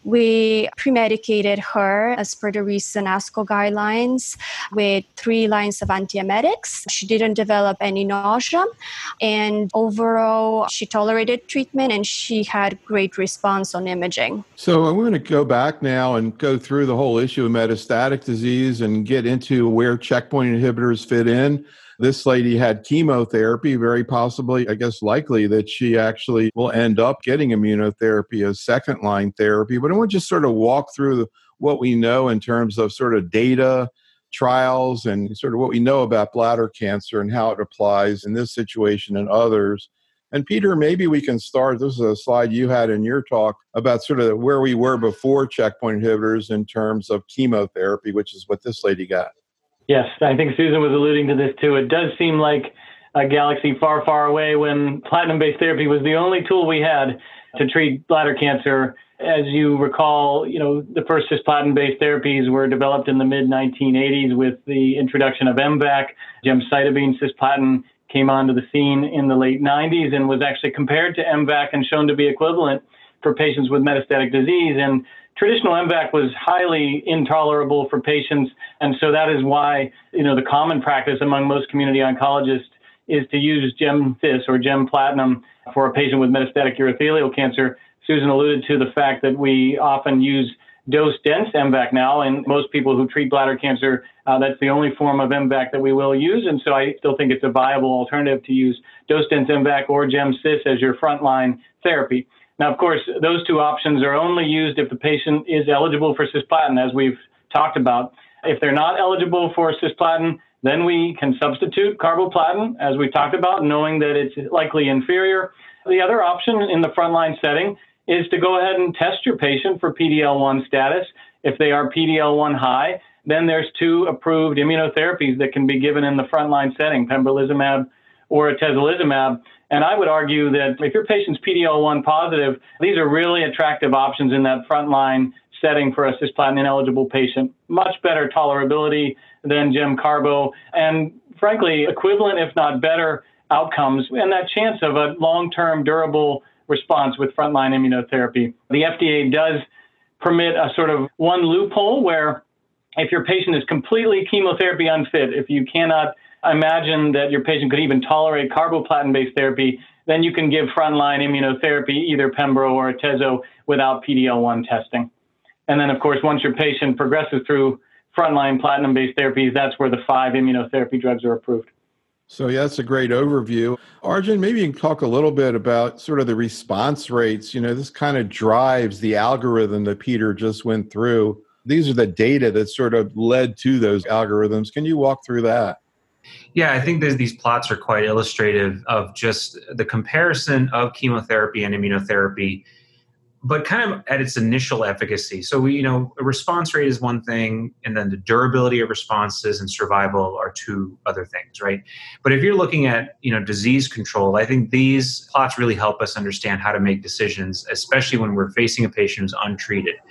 We pre-medicated her as per the recent ASCO guidelines with three lines of antiemetics. She didn't develop any nausea, and overall she tolerated treatment and she had great response on imaging. So I'm going to go back now and go through the whole issue of metastatic disease and get into where checkpoint inhibitors fit in. This lady had chemotherapy, very possibly, I guess likely that she actually will end up getting immunotherapy as second line therapy. But I want to just sort of walk through what we know in terms of sort of data, trials, and sort of what we know about bladder cancer and how it applies in this situation and others. And Peter, maybe we can start, this is a slide you had in your talk about sort of where we were before checkpoint inhibitors in terms of chemotherapy, which is what this lady got. Yes, I think Susan was alluding to this too. It does seem like a galaxy far, far away when platinum-based therapy was the only tool we had to treat bladder cancer. As you recall, you know, the first cisplatin-based therapies were developed in the mid nineteen eighties with the introduction of M VAC. Gemcitabine cisplatin came onto the scene in the late nineties and was actually compared to M VAC and shown to be equivalent for patients with metastatic disease. And traditional M VAC was highly intolerable for patients, and so that is why, you know, the common practice among most community oncologists is to use GemCis or Gem Platinum for a patient with metastatic urothelial cancer. Susan alluded to the fact that we often use dose-dense M VAC now, and most people who treat bladder cancer, uh, that's the only form of M VAC that we will use, and so I still think it's a viable alternative to use dose-dense M VAC or GemCis as your frontline therapy. Now, of course, those two options are only used if the patient is eligible for cisplatin, as we've talked about. If they're not eligible for cisplatin, then we can substitute carboplatin, as we talked about, knowing that it's likely inferior. The other option in the frontline setting is to go ahead and test your patient for P D L one status. If they are P D L one high, then there's two approved immunotherapies that can be given in the frontline setting, pembrolizumab or atezolizumab. And I would argue that if your patient's P D L one positive, these are really attractive options in that frontline setting for a cisplatin-ineligible patient. Much better tolerability than Gem-Carbo, and frankly, equivalent, if not better, outcomes, and that chance of a long-term durable response with frontline immunotherapy. The F D A does permit a sort of one loophole where if your patient is completely chemotherapy unfit, if you cannot imagine that your patient could even tolerate carboplatin-based therapy, then you can give frontline immunotherapy, either Pembro or Atezo, without P D L one testing. And then, of course, once your patient progresses through frontline platinum-based therapies, that's where the five immunotherapy drugs are approved. So yeah, that's a great overview. Arjun, maybe you can talk a little bit about sort of the response rates. You know, this kind of drives the algorithm that Peter just went through. These are the data that sort of led to those algorithms. Can you walk through that? Yeah, I think there's, these plots are quite illustrative of just the comparison of chemotherapy and immunotherapy, but kind of at its initial efficacy. So we, you know, a response rate is one thing, and then the durability of responses and survival are two other things, right? But if you're looking at, you know, disease control, I think these plots really help us understand how to make decisions, especially when we're facing a patient who's untreated.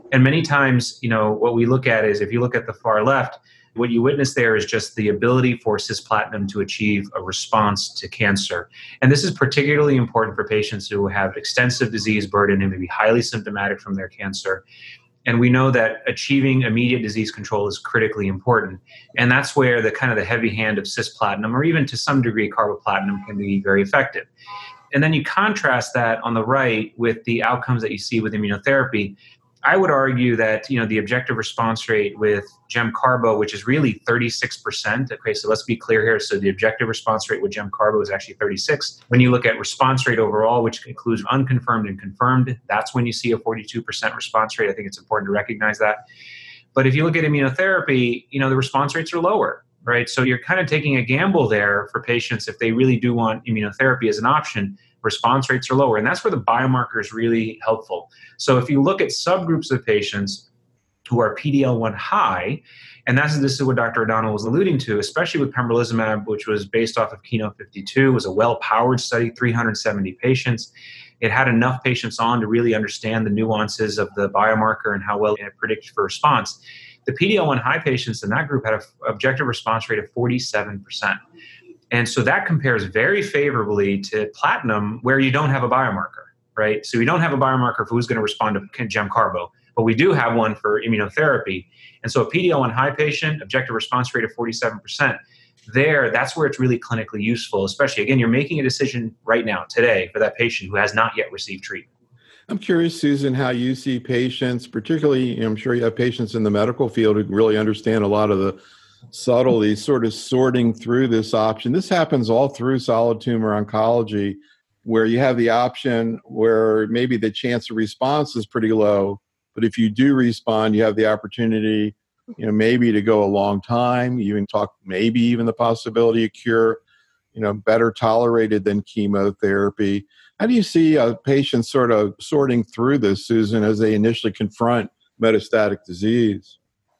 And many times, you know, what we look at is if you look at the far left, what you witness there is just the ability for cisplatin to achieve a response to cancer. And this is particularly important for patients who have extensive disease burden and may be highly symptomatic from their cancer. And we know that achieving immediate disease control is critically important. And that's where the kind of the heavy hand of cisplatin, or even to some degree carboplatin, can be very effective. And then you contrast that on the right with the outcomes that you see with immunotherapy. I would argue that, you know, the objective response rate with GemCarbo, which is really thirty-six percent. Okay, so let's be clear here. So the objective response rate with GemCarbo is actually thirty-six. When you look at response rate overall, which includes unconfirmed and confirmed, that's when you see a forty-two percent response rate. I think it's important to recognize that. But if you look at immunotherapy, you know, the response rates are lower, right? So you're kind of taking a gamble there for patients if they really do want immunotherapy as an option. Response rates are lower. And that's where the biomarker is really helpful. So if you look at subgroups of patients who are P D L one high, and that's this is what Doctor O'Donnell was alluding to, especially with pembrolizumab, which was based off of Keynote fifty-two, was a well-powered study, three hundred seventy patients. It had enough patients on to really understand the nuances of the biomarker and how well it predicted for response. The P D L one high patients in that group had an objective response rate of forty-seven percent. And so that compares very favorably to platinum, where you don't have a biomarker, right? So we don't have a biomarker for who's going to respond to GemCarbo, but we do have one for immunotherapy. And so a P D L one high patient, objective response rate of forty-seven percent, there, that's where it's really clinically useful, especially, again, you're making a decision right now, today, for that patient who has not yet received treatment. I'm curious, Susan, how you see patients, particularly, I'm sure you have patients in the medical field who really understand a lot of the subtleties, sort of sorting through this option. This happens all through solid tumor oncology, where you have the option where maybe the chance of response is pretty low, but if you do respond, you have the opportunity, you know, maybe to go a long time. You can talk maybe even the possibility of cure, you know, better tolerated than chemotherapy. How do you see a patient sort of sorting through this, Susan, as they initially confront metastatic disease?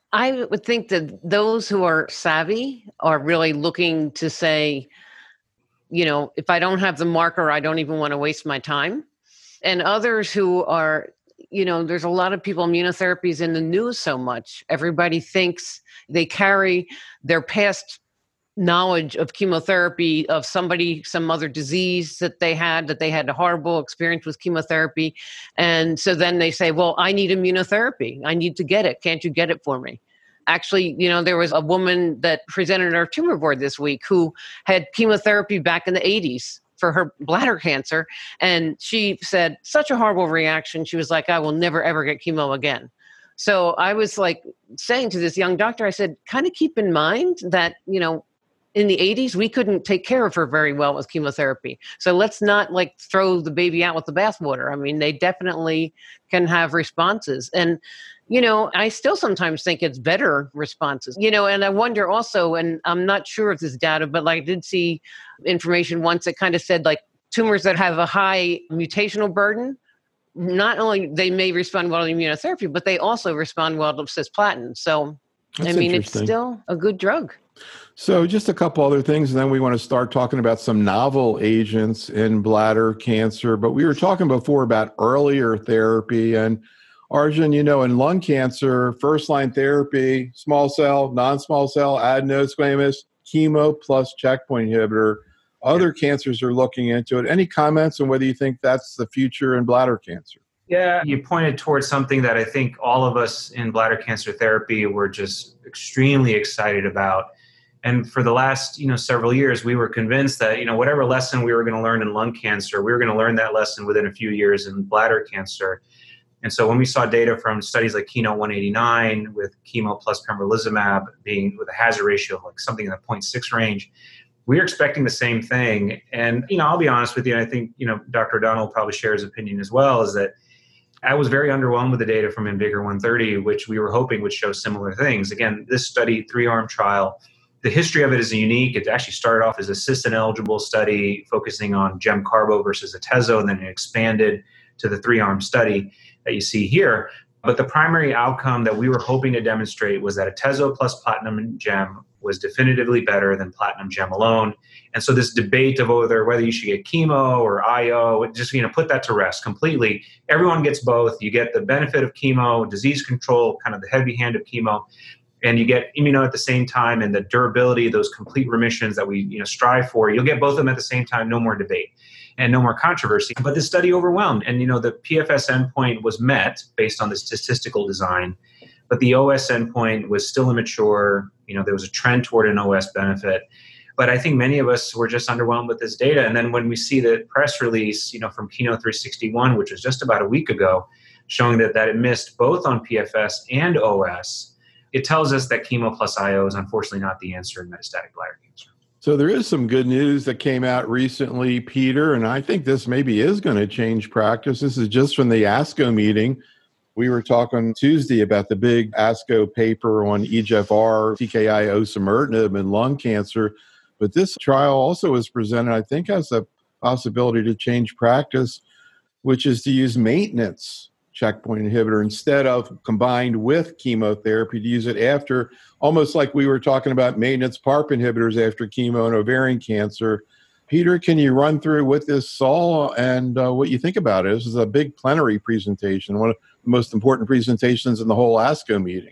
I would think that those who are savvy are really looking to say, you know, if I don't have the marker, I don't even want to waste my time. And others who are, you know, there's a lot of people, immunotherapy is in the news so much. Everybody thinks they carry their past knowledge of chemotherapy, of somebody, some other disease that they had, that they had a horrible experience with chemotherapy. And so then they say, well, I need immunotherapy. I need to get it. Can't you get it for me? Actually, you know, there was a woman that presented at our tumor board this week who had chemotherapy back in the eighties for her bladder cancer. And she said, such a horrible reaction. She was like, I will never, ever get chemo again. So I was like saying to this young doctor, I said, kind of keep in mind that, you know, in the eighties, we couldn't take care of her very well with chemotherapy. So let's not like throw the baby out with the bathwater. I mean, they definitely can have responses. And, you know, I still sometimes think it's better responses, you know, and I wonder also, and I'm not sure of this data, but like I did see information once that kind of said like tumors that have a high mutational burden, not only they may respond well to immunotherapy, but they also respond well to cisplatin. So, That's I mean, it's still a good drug. So just a couple other things, and then we want to start talking about some novel agents in bladder cancer. But we were talking before about earlier therapy. And Arjun, you know, in lung cancer, first-line therapy, small cell, non-small cell, adenosquamous, chemo plus checkpoint inhibitor. Other cancers are looking into it. Any comments on whether you think that's the future in bladder cancer? Yeah, you pointed towards something that I think all of us in bladder cancer therapy were just extremely excited about. And for the last, you know, several years, we were convinced that, you know, whatever lesson we were going to learn in lung cancer, we were going to learn that lesson within a few years in bladder cancer. And so when we saw data from studies like Keynote one eighty-nine with chemo plus pembrolizumab being with a hazard ratio of like something in the zero point six range, we were expecting the same thing. And, you know, I'll be honest with you, I think, you know, Doctor O'Donnell probably shares opinion as well, is that I was very underwhelmed with the data from IMvigor one thirty, which we were hoping would show similar things. Again, this study, three-arm trial, the history of it is unique. It actually started off as a cisplatin-eligible study focusing on GemCarbo versus Atezo, and then it expanded to the three-arm study that you see here. But the primary outcome that we were hoping to demonstrate was that atezo plus platinum and gem was definitively better than platinum gem alone. And so this debate of whether whether you should get chemo or I O, just you know put that to rest completely. Everyone gets both. You get the benefit of chemo, disease control, kind of the heavy hand of chemo, and you get immuno at the same time, and the durability, those complete remissions that we you know strive for. You'll get both of them at the same time. No more debate and no more controversy. But the study overwhelmed, and you know the P F S endpoint was met based on the statistical design, but the O S endpoint was still immature. You know there was a trend toward an O S benefit, but I think many of us were just underwhelmed with this data. And then when we see the press release, you know from Keynote three sixty-one, which was just about a week ago, showing that that it missed both on P F S and O S, it tells us that chemo plus I O is unfortunately not the answer in metastatic bladder cancer. So there is some good news that came out recently, Peter, and I think this maybe is going to change practice. This is just from the ASCO meeting. We were talking Tuesday about the big ASCO paper on E G F R, T K I, osimertinib, and lung cancer. But this trial also was presented, I think, has a possibility to change practice, which is to use maintenance checkpoint inhibitor instead of combined with chemotherapy, to use it after, almost like we were talking about maintenance PARP inhibitors after chemo and ovarian cancer. Peter, can you run through what this saw and uh, what you think about it? This is a big plenary presentation, one of the most important presentations in the whole ASCO meeting.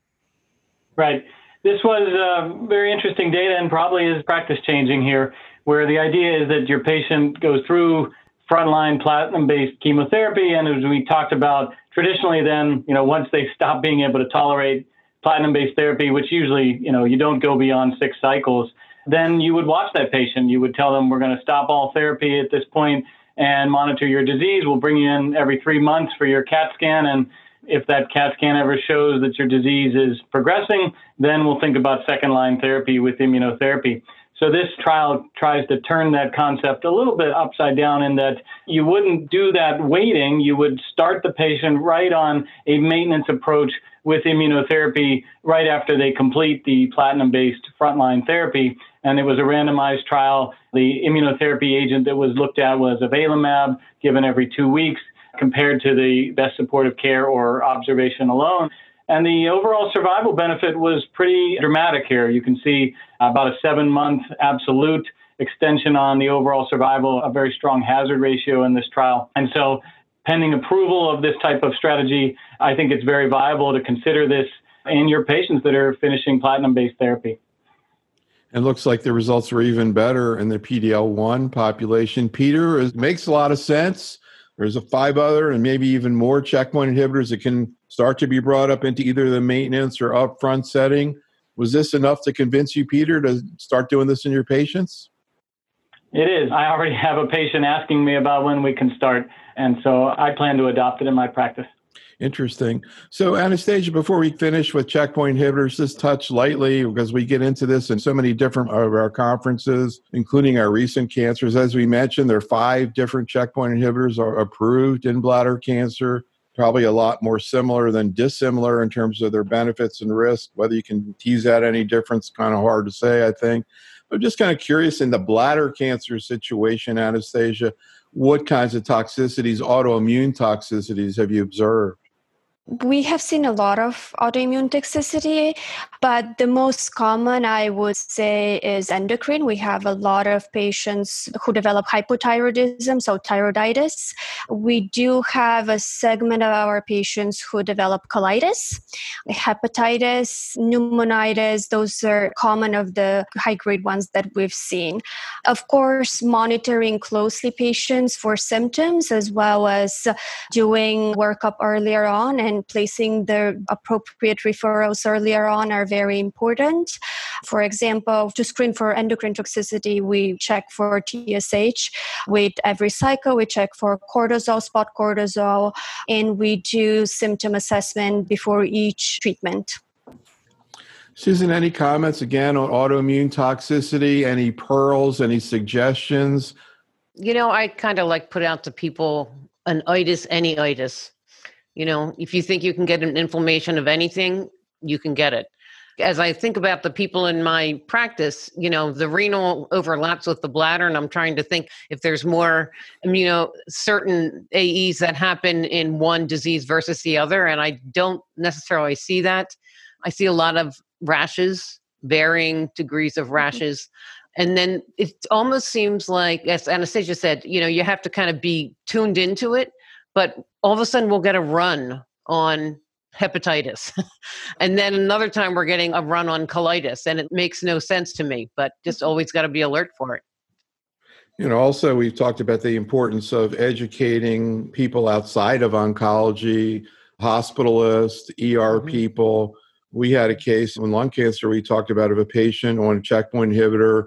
Right. This was uh, very interesting data and probably is practice changing here, where the idea is that your patient goes through frontline platinum-based chemotherapy, and as we talked about, traditionally then, you know, once they stop being able to tolerate platinum-based therapy, which usually, you know, you don't go beyond six cycles, then you would watch that patient. You would tell them, we're going to stop all therapy at this point and monitor your disease. We'll bring you in every three months for your CAT scan, and if that CAT scan ever shows that your disease is progressing, then we'll think about second-line therapy with immunotherapy. So this trial tries to turn that concept a little bit upside down in that you wouldn't do that waiting. You would start the patient right on a maintenance approach with immunotherapy right after they complete the platinum-based frontline therapy. And it was a randomized trial. The immunotherapy agent that was looked at was avelumab, given every two weeks, compared to the best supportive care or observation alone. And the overall survival benefit was pretty dramatic here. You can see about a seven-month absolute extension on the overall survival, a very strong hazard ratio in this trial. And so pending approval of this type of strategy, I think it's very viable to consider this in your patients that are finishing platinum-based therapy. It looks like the results are even better in the P D L one population. Peter, it makes a lot of sense. There's a five other and maybe even more checkpoint inhibitors that can start to be brought up into either the maintenance or upfront setting. Was this enough to convince you, Peter, to start doing this in your patients? It is. I already have a patient asking me about when we can start, and so I plan to adopt it in my practice. Interesting. So, Anastasia, before we finish with checkpoint inhibitors, just touch lightly, because we get into this in so many different of our conferences, including our recent cancers. As we mentioned, there are five different checkpoint inhibitors are approved in bladder cancer, probably a lot more similar than dissimilar in terms of their benefits and risk. Whether you can tease out any difference, kind of hard to say, I think. I'm just kind of curious, in the bladder cancer situation, Anastasia, what kinds of toxicities, autoimmune toxicities, have you observed? We have seen a lot of autoimmune toxicity, but the most common, I would say, is endocrine. We have a lot of patients who develop hypothyroidism, so thyroiditis. We do have a segment of our patients who develop colitis, hepatitis, pneumonitis. Those are common of the high-grade ones that we've seen. Of course, monitoring closely patients for symptoms, as well as doing workup earlier on and placing the appropriate referrals earlier on are very important. For example, to screen for endocrine toxicity, we check for T S H with every cycle. We check for cortisol, spot cortisol, and we do symptom assessment before each treatment. Susan, any comments again on autoimmune toxicity? Any pearls, any suggestions? You know, I kind of like put out to people an itis, any itis. You know, if you think you can get an inflammation of anything, you can get it. As I think about the people in my practice, you know, the renal overlaps with the bladder, and I'm trying to think if there's more immuno certain A Es that happen in one disease versus the other, and I don't necessarily see that. I see a lot of rashes, varying degrees of rashes. And then it almost seems like, as Anastasia said, you know, you have to kind of be tuned into it, but all of a sudden we'll get a run on hepatitis. And then another time we're getting a run on colitis, and it makes no sense to me, but just always got to be alert for it. You know, also we've talked about the importance of educating people outside of oncology, hospitalists, E R mm-hmm. people. We had a case in lung cancer we talked about of a patient on a checkpoint inhibitor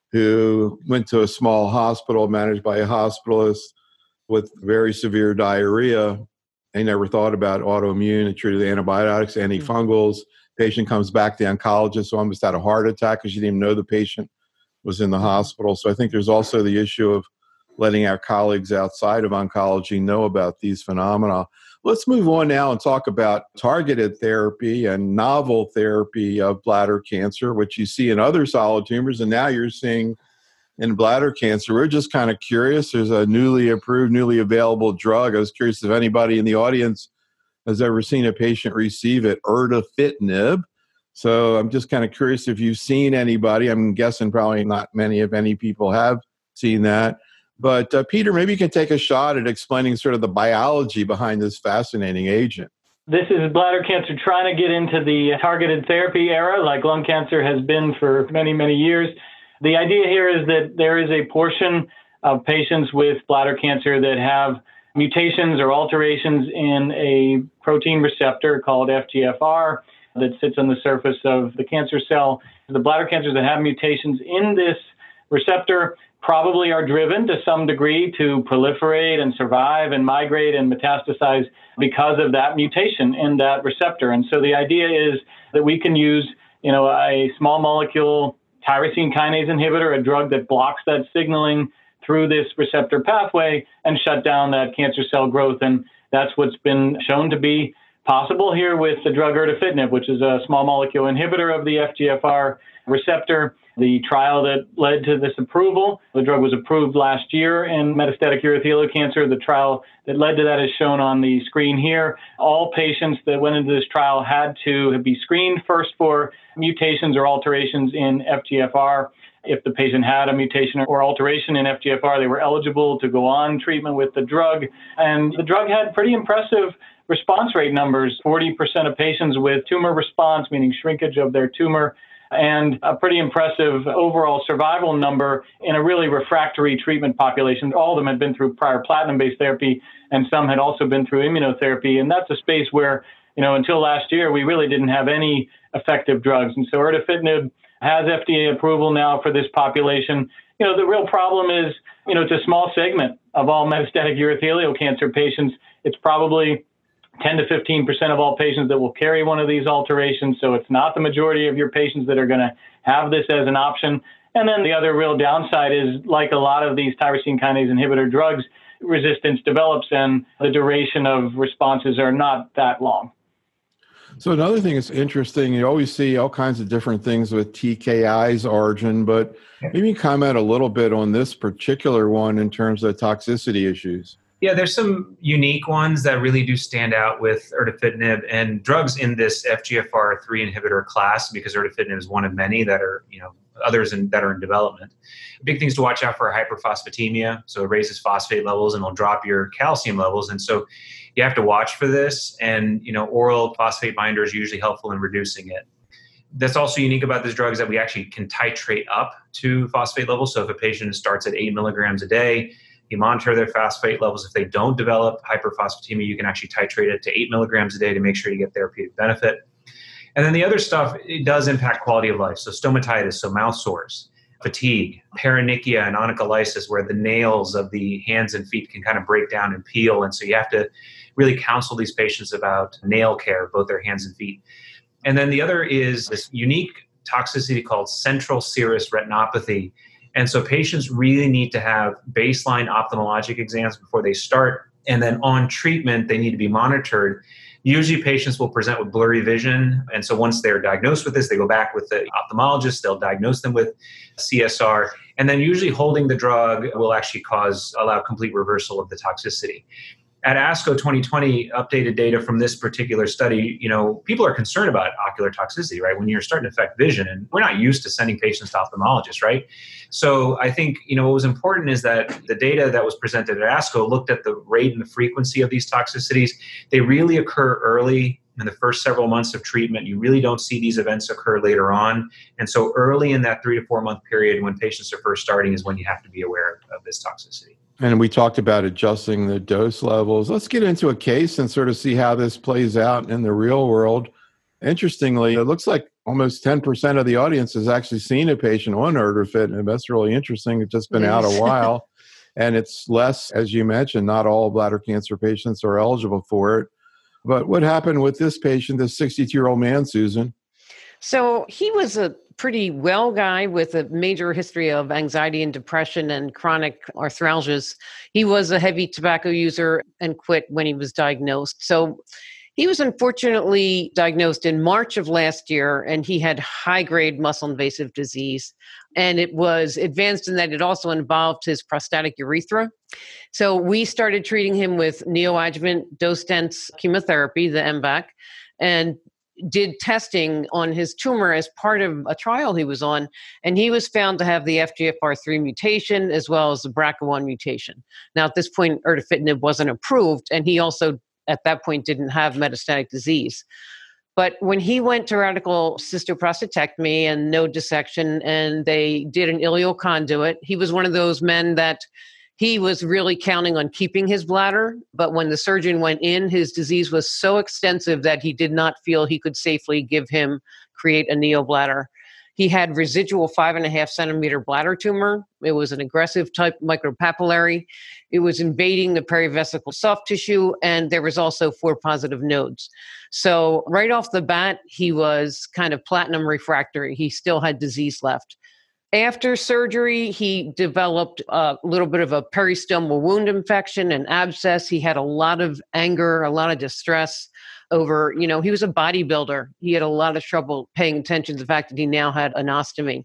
who went to a small hospital managed by a hospitalist with very severe diarrhea. They never thought about autoimmune and treated with antibiotics, antifungals. Patient comes back to the oncologist, who almost had a heart attack because she didn't even know the patient was in the hospital. So I think there's also the issue of letting our colleagues outside of oncology know about these phenomena. Let's move on now and talk about targeted therapy and novel therapy of bladder cancer, which you see in other solid tumors, and now you're seeing in bladder cancer. We're just kind of curious. There's a newly approved, newly available drug. I was curious if anybody in the audience has ever seen a patient receive it, erdafitinib. So I'm just kind of curious if you've seen anybody. I'm guessing probably not many, if any people have seen that. But uh, Peter, maybe you can take a shot at explaining sort of the biology behind this fascinating agent. This is bladder cancer trying to get into the targeted therapy era, like lung cancer has been for many, many years. The idea here is that there is a portion of patients with bladder cancer that have mutations or alterations in a protein receptor called F G F R that sits on the surface of the cancer cell. The bladder cancers that have mutations in this receptor probably are driven to some degree to proliferate and survive and migrate and metastasize because of that mutation in that receptor. And so the idea is that we can use, you know, a small molecule tyrosine kinase inhibitor, a drug that blocks that signaling through this receptor pathway and shut down that cancer cell growth. And that's what's been shown to be possible here with the drug erdafitinib, which is a small molecule inhibitor of the F G F R receptor. The trial that led to this approval, the drug was approved last year in metastatic urothelial cancer. The trial that led to that is shown on the screen here. All patients that went into this trial had to be screened first for mutations or alterations in F G F R. If the patient had a mutation or alteration in F G F R, they were eligible to go on treatment with the drug. And the drug had pretty impressive response rate numbers, forty percent of patients with tumor response, meaning shrinkage of their tumor, and a pretty impressive overall survival number in a really refractory treatment population. All of them had been through prior platinum-based therapy, and some had also been through immunotherapy. And that's a space where, you know, until last year, we really didn't have any effective drugs. And so erdafitinib has F D A approval now for this population. You know, the real problem is, you know, it's a small segment of all metastatic urothelial cancer patients. It's probably ten to fifteen percent of all patients that will carry one of these alterations. So it's not the majority of your patients that are going to have this as an option. And then the other real downside is, like a lot of these tyrosine kinase inhibitor drugs, resistance develops and the duration of responses are not that long. So another thing that's interesting, you always see all kinds of different things with T K Is, Arjun, but maybe comment a little bit on this particular one in terms of toxicity issues. Yeah, there's some unique ones that really do stand out with erdafitinib and drugs in this F G F R three inhibitor class, because erdafitinib is one of many that are, you know, others in, that are in development. Big things to watch out for are hyperphosphatemia. So it raises phosphate levels and will drop your calcium levels. And so you have to watch for this. And, you know, oral phosphate binder is usually helpful in reducing it. That's also unique about this drug is that we actually can titrate up to phosphate levels. So if a patient starts at eight milligrams a day, you monitor their phosphate levels. If they don't develop hyperphosphatemia, you can actually titrate it to eight milligrams a day to make sure you get therapeutic benefit. And then the other stuff, it does impact quality of life. So stomatitis, so mouth sores, fatigue, paronychia and onycholysis, where the nails of the hands and feet can kind of break down and peel. And so you have to really counsel these patients about nail care of both their hands and feet. And then the other is this unique toxicity called central serous retinopathy. And so patients really need to have baseline ophthalmologic exams before they start. And then on treatment, they need to be monitored Usually patients will present with blurry vision. And so once they're diagnosed with this, they go back with the ophthalmologist, they'll diagnose them with C S R. And then usually holding the drug will actually cause, allow complete reversal of the toxicity. At ASCO twenty twenty, updated data from this particular study, you know, people are concerned about ocular toxicity, right? When you're starting to affect vision, and we're not used to sending patients to ophthalmologists, right? So I think, you know, what was important is that the data that was presented at ASCO looked at the rate and the frequency of these toxicities. They really occur early in the first several months of treatment. You really don't see these events occur later on. And so early in that three to four month period when patients are first starting is when you have to be aware of this toxicity. And we talked about adjusting the dose levels. Let's get into a case and sort of see how this plays out in the real world. Interestingly, it looks like almost ten percent of the audience has actually seen a patient on erdafitinib. That's really interesting. It's just been out a while. And it's less, as you mentioned, not all bladder cancer patients are eligible for it. But what happened with this patient, this sixty-two-year-old man, Susan? So he was a pretty well guy with a major history of anxiety and depression and chronic arthralgias. He was a heavy tobacco user and quit when he was diagnosed. So he was unfortunately diagnosed in March of last year, and he had high-grade muscle-invasive disease. And it was advanced in that it also involved his prostatic urethra. So we started treating him with neoadjuvant dose-dense chemotherapy, the M VAC, and did testing on his tumor as part of a trial he was on, and he was found to have the F G F R three mutation as well as the B R C A one mutation. Now, at this point, erdafitinib wasn't approved, and he also, at that point, didn't have metastatic disease. But when he went to radical cystoprostatectomy and node dissection, and they did an ileal conduit, he was one of those men that he was really counting on keeping his bladder, but when the surgeon went in, his disease was so extensive that he did not feel he could safely give him, create a neobladder. He had residual five and a half centimeter bladder tumor. It was an aggressive type micropapillary. It was invading the perivesical soft tissue, and there was also four positive nodes. So right off the bat, he was kind of platinum refractory. He still had disease left. After surgery, he developed a little bit of a peristomal wound infection and abscess. He had a lot of anger, a lot of distress over, you know, he was a bodybuilder. He had a lot of trouble paying attention to the fact that he now had an ostomy.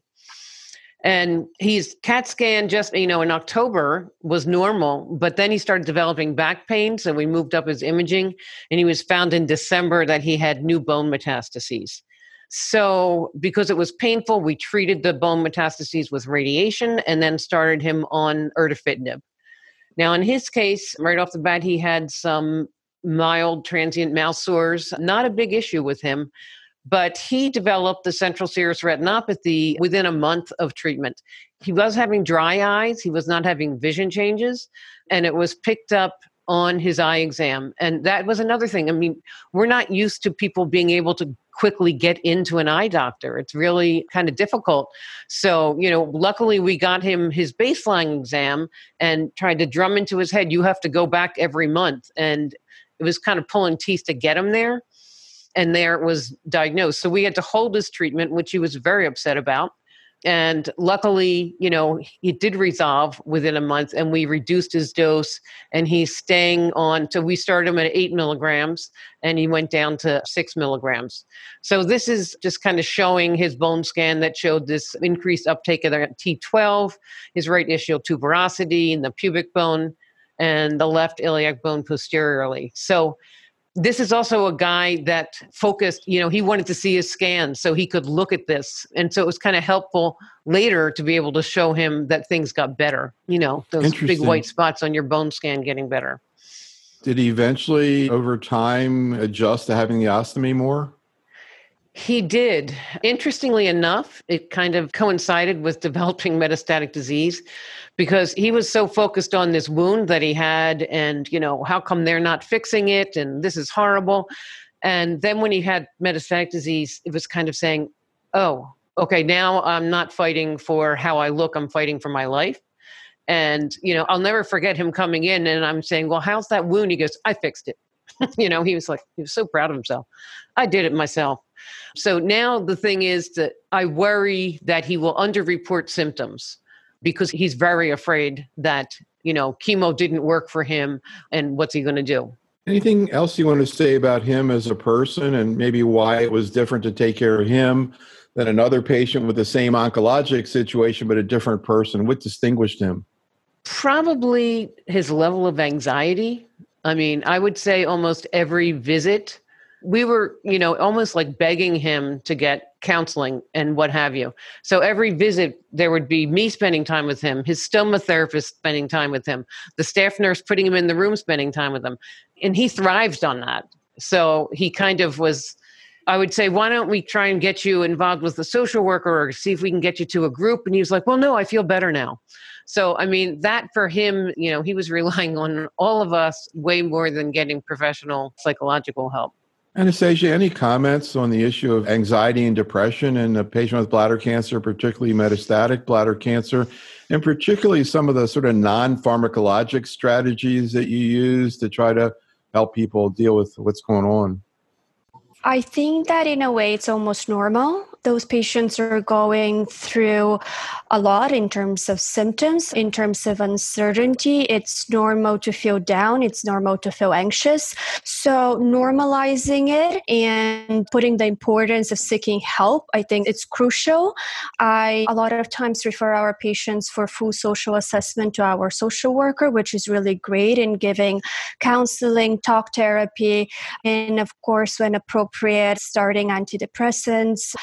And his CAT scan just, you know, in October was normal, but then he started developing back pain. So we moved up his imaging, and he was found in December that he had new bone metastases. So because it was painful, we treated the bone metastases with radiation and then started him on erdafitinib. Now, in his case, right off the bat, he had some mild transient mouth sores, not a big issue with him, but he developed the central serous retinopathy within a month of treatment. He was having dry eyes. He was not having vision changes, and it was picked up on his eye exam. And that was another thing. I mean, we're not used to people being able to quickly get into an eye doctor. It's really kind of difficult. So, you know, luckily we got him his baseline exam and tried to drum into his head, you have to go back every month. And it was kind of pulling teeth to get him there. And there it was diagnosed. So we had to hold his treatment, which he was very upset about. And luckily, you know, it did resolve within a month, and we reduced his dose, and he's staying on. So we started him at eight milligrams and he went down to six milligrams. So this is just kind of showing his bone scan that showed this increased uptake of the T twelve, his right ischial tuberosity and the pubic bone, and the left iliac bone posteriorly. So this is also a guy that focused, you know, he wanted to see his scan so he could look at this. And so it was kind of helpful later to be able to show him that things got better, you know, those big white spots on your bone scan getting better. Did he eventually, over time, adjust to having the ostomy more? He did. Interestingly enough, it kind of coincided with developing metastatic disease because he was so focused on this wound that he had and, you know, how come they're not fixing it and this is horrible. And then when he had metastatic disease, it was kind of saying, oh, okay, now I'm not fighting for how I look, I'm fighting for my life. And, you know, I'll never forget him coming in and I'm saying, well, how's that wound? He goes, I fixed it. You know, he was like, he was so proud of himself. I did it myself. So now the thing is that I worry that he will underreport symptoms because he's very afraid that, you know, chemo didn't work for him and what's he going to do? Anything else you want to say about him as a person and maybe why it was different to take care of him than another patient with the same oncologic situation, but a different person? What distinguished him? Probably his level of anxiety. I mean, I would say almost every visit, we were, you know, almost like begging him to get counseling and what have you. So every visit, there would be me spending time with him, his stoma therapist spending time with him, the staff nurse putting him in the room, spending time with him. And he thrived on that. So he kind of was, I would say, why don't we try and get you involved with the social worker or see if we can get you to a group? And he was like, well, no, I feel better now. So, I mean, that for him, you know, he was relying on all of us way more than getting professional psychological help. Anastasia, any comments on the issue of anxiety and depression in a patient with bladder cancer, particularly metastatic bladder cancer, and particularly some of the sort of non-pharmacologic strategies that you use to try to help people deal with what's going on? I think that in a way it's almost normal. Those patients are going through a lot in terms of symptoms, in terms of uncertainty. It's normal to feel down. It's normal to feel anxious. So normalizing it and putting the importance of seeking help, I think it's crucial. I a lot of times refer our patients for full social assessment to our social worker, which is really great in giving counseling, talk therapy, and of course, when appropriate, starting antidepressants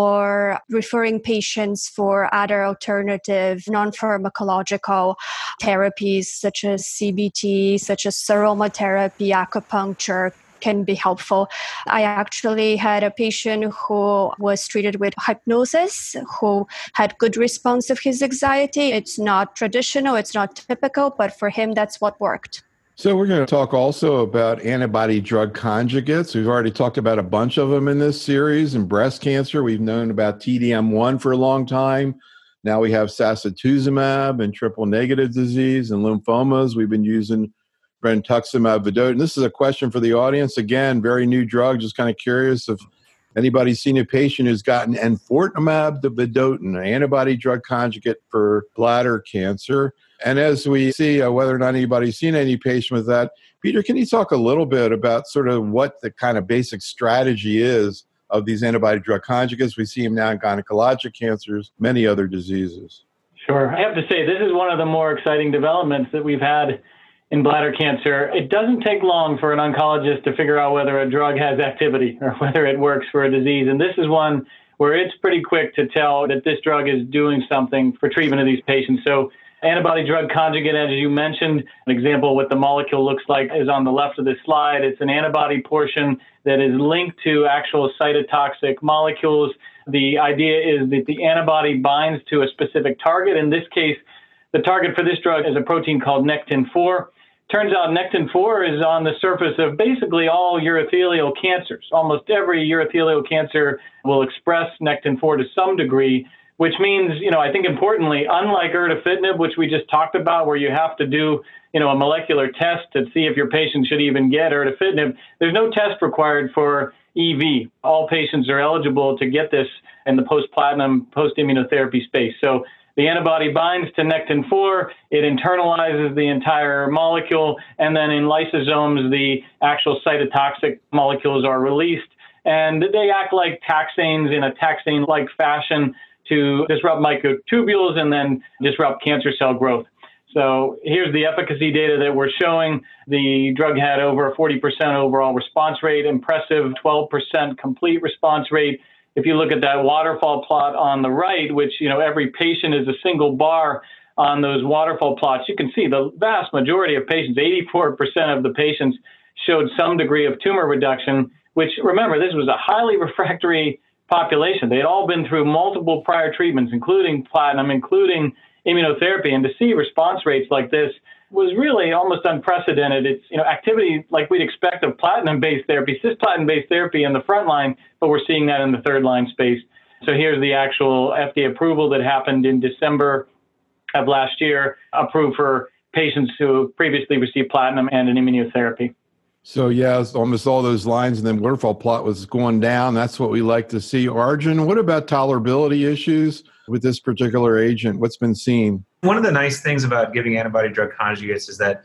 or referring patients for other alternative non-pharmacological therapies such as C B T, such as aromatherapy, acupuncture can be helpful. I actually had a patient who was treated with hypnosis, who had good response of his anxiety. It's not traditional, it's not typical, but for him, that's what worked. So we're going to talk also about antibody drug conjugates. We've already talked about a bunch of them in this series. In breast cancer, we've known about T D M one for a long time. Now we have sacituzumab in triple negative disease and lymphomas. We've been using brentuximab vedotin. This is a question for the audience. Again, very new drug. Just kind of curious if anybody's seen a patient who's gotten enfortumab vedotin, an antibody drug conjugate for bladder cancer. And as we see uh, whether or not anybody's seen any patient with that, Peter, can you talk a little bit about sort of what the kind of basic strategy is of these antibody drug conjugates? We see them now in gynecologic cancers, many other diseases. Sure. I have to say, this is one of the more exciting developments that we've had in bladder cancer. It doesn't take long for an oncologist to figure out whether a drug has activity or whether it works for a disease. And this is one where it's pretty quick to tell that this drug is doing something for treatment of these patients. So antibody drug conjugate, as you mentioned, an example of what the molecule looks like is on the left of this slide. It's an antibody portion that is linked to actual cytotoxic molecules. The idea is that the antibody binds to a specific target. In this case, the target for this drug is a protein called Nectin four. Turns out Nectin four is on the surface of basically all urothelial cancers. Almost every urothelial cancer will express Nectin four to some degree, which means, you know, I think importantly, unlike erdafitinib, which we just talked about, where you have to do, you know, a molecular test to see if your patient should even get erdafitinib, there's no test required for E V. All patients are eligible to get this in the post-platinum, post-immunotherapy space. So the antibody binds to Nectin four, it internalizes the entire molecule, and then in lysosomes, the actual cytotoxic molecules are released, and they act like taxanes in a taxane-like fashion to disrupt microtubules and then disrupt cancer cell growth. So here's the efficacy data that we're showing. The drug had over a forty percent overall response rate, impressive twelve percent complete response rate. If you look at that waterfall plot on the right, which, you know, every patient is a single bar on those waterfall plots, you can see the vast majority of patients, eighty-four percent of the patients showed some degree of tumor reduction, which, remember, this was a highly refractory population. They had all been through multiple prior treatments, including platinum, including immunotherapy, and to see response rates like this was really almost unprecedented. It's, you know, activity like we'd expect of platinum-based therapy, cisplatin-based therapy in the front line, but we're seeing that in the third line space. So here's the actual F D A approval that happened in December of last year, approved for patients who previously received platinum and an immunotherapy. So yeah, it's almost all those lines, and then waterfall plot was going down. That's what we like to see. Arjun, what about tolerability issues with this particular agent? What's been seen? One of the nice things about giving antibody drug conjugates is that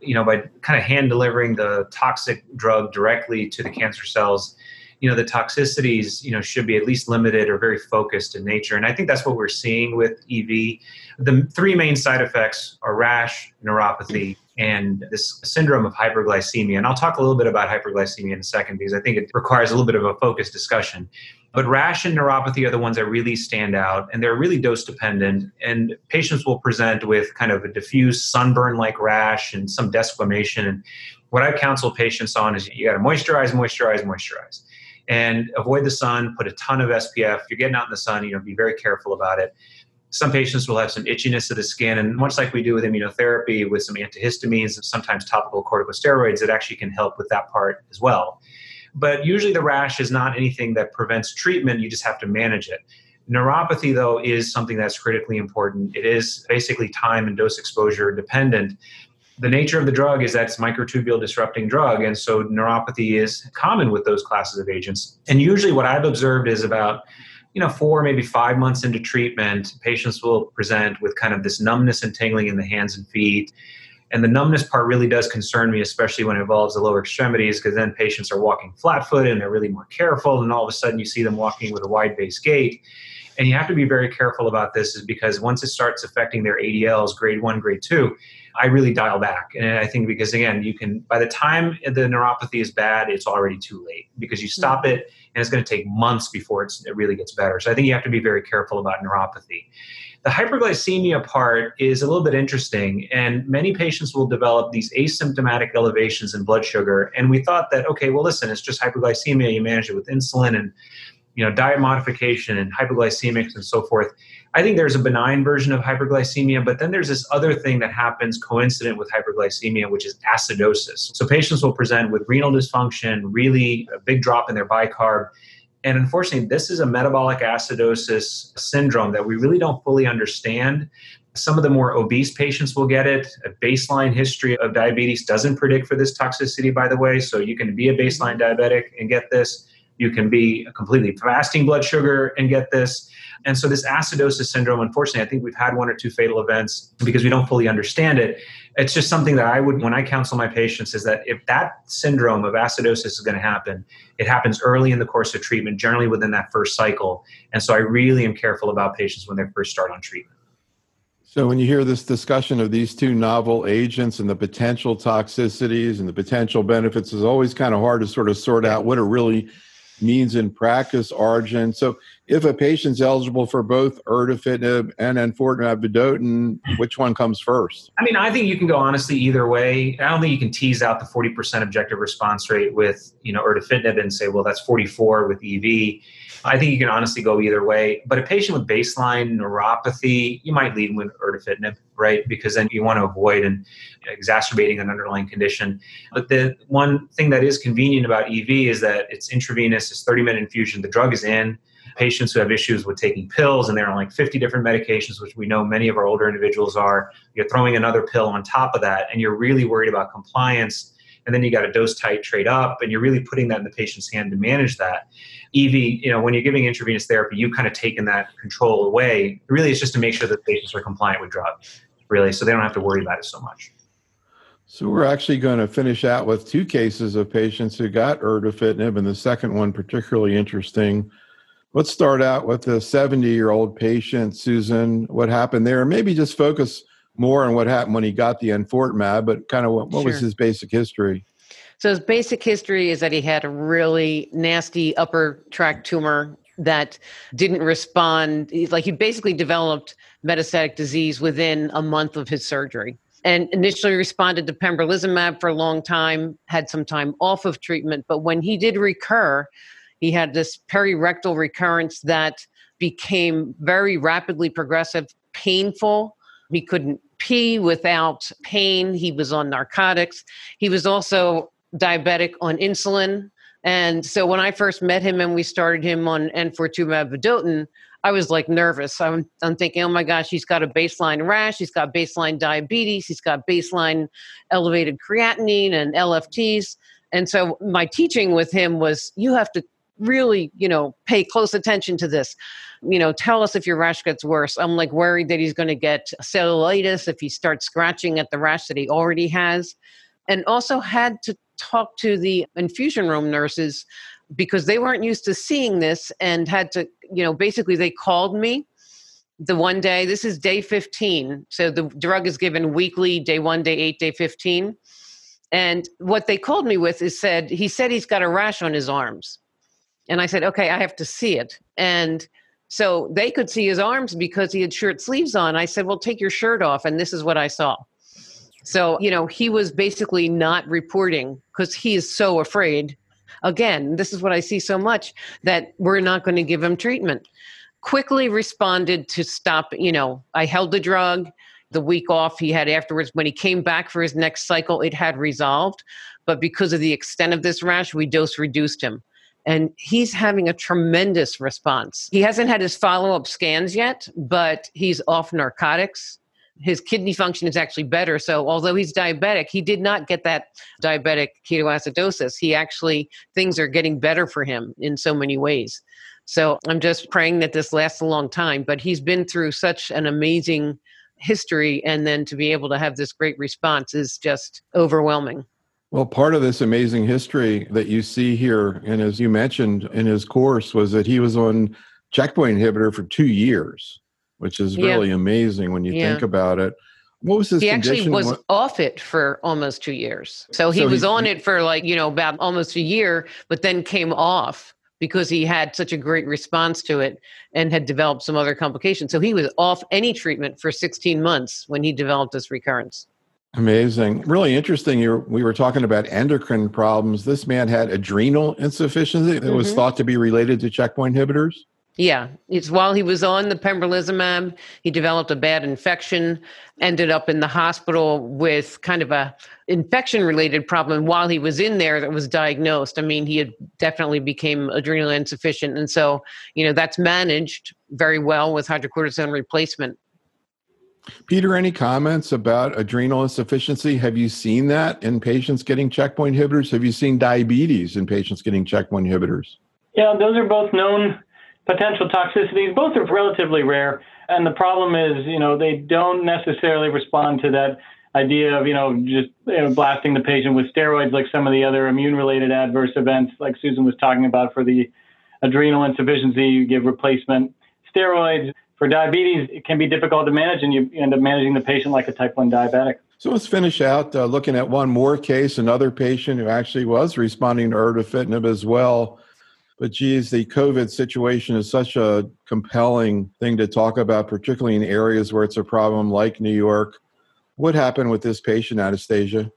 you know, by kind of hand delivering the toxic drug directly to the cancer cells, you know, the toxicities, you know, should be at least limited or very focused in nature. And I think that's what we're seeing with E V. The three main side effects are rash, neuropathy, and this syndrome of hyperglycemia. And I'll talk a little bit about hyperglycemia in a second because I think it requires a little bit of a focused discussion. But rash and neuropathy are the ones that really stand out, and they're really dose dependent. And patients will present with kind of a diffuse sunburn-like rash and some desquamation. And what I counsel patients on is you got to moisturize, moisturize, moisturize. And avoid the sun, put a ton of S P F. If you're getting out in the sun, you know, be very careful about it. Some patients will have some itchiness of the skin, and much like we do with immunotherapy with some antihistamines and sometimes topical corticosteroids, it actually can help with that part as well. But usually the rash is not anything that prevents treatment, you just have to manage it. Neuropathy, though, is something that's critically important. It is basically time and dose exposure dependent. The nature of the drug is that it's microtubule disrupting drug, and so neuropathy is common with those classes of agents. And usually what I've observed is about, you know, four, maybe five months into treatment, patients will present with kind of this numbness and tingling in the hands and feet. And the numbness part really does concern me, especially when it involves the lower extremities, because then patients are walking flat-footed and they're really more careful, and all of a sudden you see them walking with a wide-based gait. And you have to be very careful about this is because once it starts affecting their A D Ls, grade one, grade two, I really dial back. And I think because, again, you can, by the time the neuropathy is bad, it's already too late because you stop it and it's going to take months before it's, it really gets better. So I think you have to be very careful about neuropathy. The hyperglycemia part is a little bit interesting, and many patients will develop these asymptomatic elevations in blood sugar. And we thought that, okay, well, listen, it's just hyperglycemia. You manage it with insulin and, you know, diet modification and hypoglycemics and so forth. I think there's a benign version of hyperglycemia, but then there's this other thing that happens coincident with hyperglycemia, which is acidosis. So patients will present with renal dysfunction, really a big drop in their bicarb. And unfortunately, this is a metabolic acidosis syndrome that we really don't fully understand. Some of the more obese patients will get it. A baseline history of diabetes doesn't predict for this toxicity, by the way. So you can be a baseline diabetic and get this. You can be a completely fasting blood sugar and get this. And so this acidosis syndrome, unfortunately, I think we've had one or two fatal events because we don't fully understand it. It's just something that I would, when I counsel my patients, is that if that syndrome of acidosis is going to happen, it happens early in the course of treatment, generally within that first cycle. And so I really am careful about patients when they first start on treatment. So when you hear this discussion of these two novel agents and the potential toxicities and the potential benefits, it's always kind of hard to sort of sort out what it really means in practice, Arjun. So if a patient's eligible for both erdafitinib and enfortumab vedotin, which one comes first? I mean, I think you can go honestly either way. I don't think you can tease out the forty percent objective response rate with, you know, erdafitinib and say, well, that's forty-four with E V. I think you can honestly go either way. But a patient with baseline neuropathy, you might lead with erdafitinib, right? Because then you want to avoid an exacerbating an underlying condition. But the one thing that is convenient about E V is that it's intravenous, it's thirty minute infusion, the drug is in. Patients who have issues with taking pills and they're on like fifty different medications, which we know many of our older individuals are, you're throwing another pill on top of that and you're really worried about compliance. And then you got to dose titrate up and you're really putting that in the patient's hand to manage that. E V, you know, when you're giving intravenous therapy, you kind of taken that control away. Really, it's just to make sure that patients are compliant with drug, really, so they don't have to worry about it so much. So we're actually going to finish out with two cases of patients who got erdafitinib, and the second one particularly interesting. Let's start out with the seventy-year-old patient, Susan. What happened there? Maybe just focus more on what happened when he got the enfortumab, but kind of what, what Sure. was his basic history? So his basic history is that he had a really nasty upper tract tumor that didn't respond. He's like he basically developed metastatic disease within a month of his surgery. And initially responded to pembrolizumab for a long time, had some time off of treatment. But when he did recur, he had this perirectal recurrence that became very rapidly progressive, painful. He couldn't pee without pain. He was on narcotics. He was also diabetic on insulin. And so when I first met him and we started him on enfortumab vedotin, I was like nervous. I'm, I'm thinking, oh my gosh, he's got a baseline rash. He's got baseline diabetes. He's got baseline elevated creatinine and L F Ts. And so my teaching with him was, you have to really, you know, pay close attention to this. You know, tell us if your rash gets worse. I'm like worried that he's going to get cellulitis if he starts scratching at the rash that he already has. And also had to talk to the infusion room nurses because they weren't used to seeing this and had to, you know, basically they called me the one day. This is day fifteen. So the drug is given weekly, day one, day eight, day fifteen. And what they called me with is said, he said he's got a rash on his arms. And I said, okay, I have to see it. And so they could see his arms because he had shirt sleeves on. I said, well, take your shirt off. And this is what I saw. So, you know, he was basically not reporting because he is so afraid. Again, this is what I see so much, that we're not going to give him treatment. Quickly responded to stop, you know, I held the drug. The week off he had afterwards, when he came back for his next cycle, it had resolved. But because of the extent of this rash, we dose reduced him. And he's having a tremendous response. He hasn't had his follow-up scans yet, but he's off narcotics. His kidney function is actually better. So although he's diabetic, he did not get that diabetic ketoacidosis. He actually, things are getting better for him in so many ways. So I'm just praying that this lasts a long time. But he's been through such an amazing history, and then to be able to have this great response is just overwhelming. Well, part of this amazing history that you see here, and as you mentioned in his course, was that he was on checkpoint inhibitor for two years, which is really yeah. amazing when you yeah. think about it. What was his He condition? actually was what? off it for almost two years. So he so was he, on it for like, you know, about almost a year, but then came off because he had such a great response to it and had developed some other complications. So he was off any treatment for sixteen months when he developed this recurrence. Amazing. Really interesting. You're, we were talking about endocrine problems. This man had adrenal insufficiency that mm-hmm. was thought to be related to checkpoint inhibitors. Yeah. It's while he was on the pembrolizumab, he developed a bad infection, ended up in the hospital with kind of a infection-related problem while he was in there that was diagnosed. I mean, he had definitely became adrenally insufficient. And so, you know, that's managed very well with hydrocortisone replacement. Peter, any comments about adrenal insufficiency? Have you seen that in patients getting checkpoint inhibitors? Have you seen diabetes in patients getting checkpoint inhibitors? Yeah, those are both known potential toxicities. Both are relatively rare. And the problem is, you know, they don't necessarily respond to that idea of, you know, just you know, blasting the patient with steroids like some of the other immune-related adverse events like Susan was talking about for the adrenal insufficiency. You give replacement steroids. For diabetes, it can be difficult to manage, and you end up managing the patient like a type one diabetic. So let's finish out uh, looking at one more case, another patient who actually was responding to erdafitinib as well. But geez, the COVID situation is such a compelling thing to talk about, particularly in areas where it's a problem like New York. What happened with this patient, Anastasia?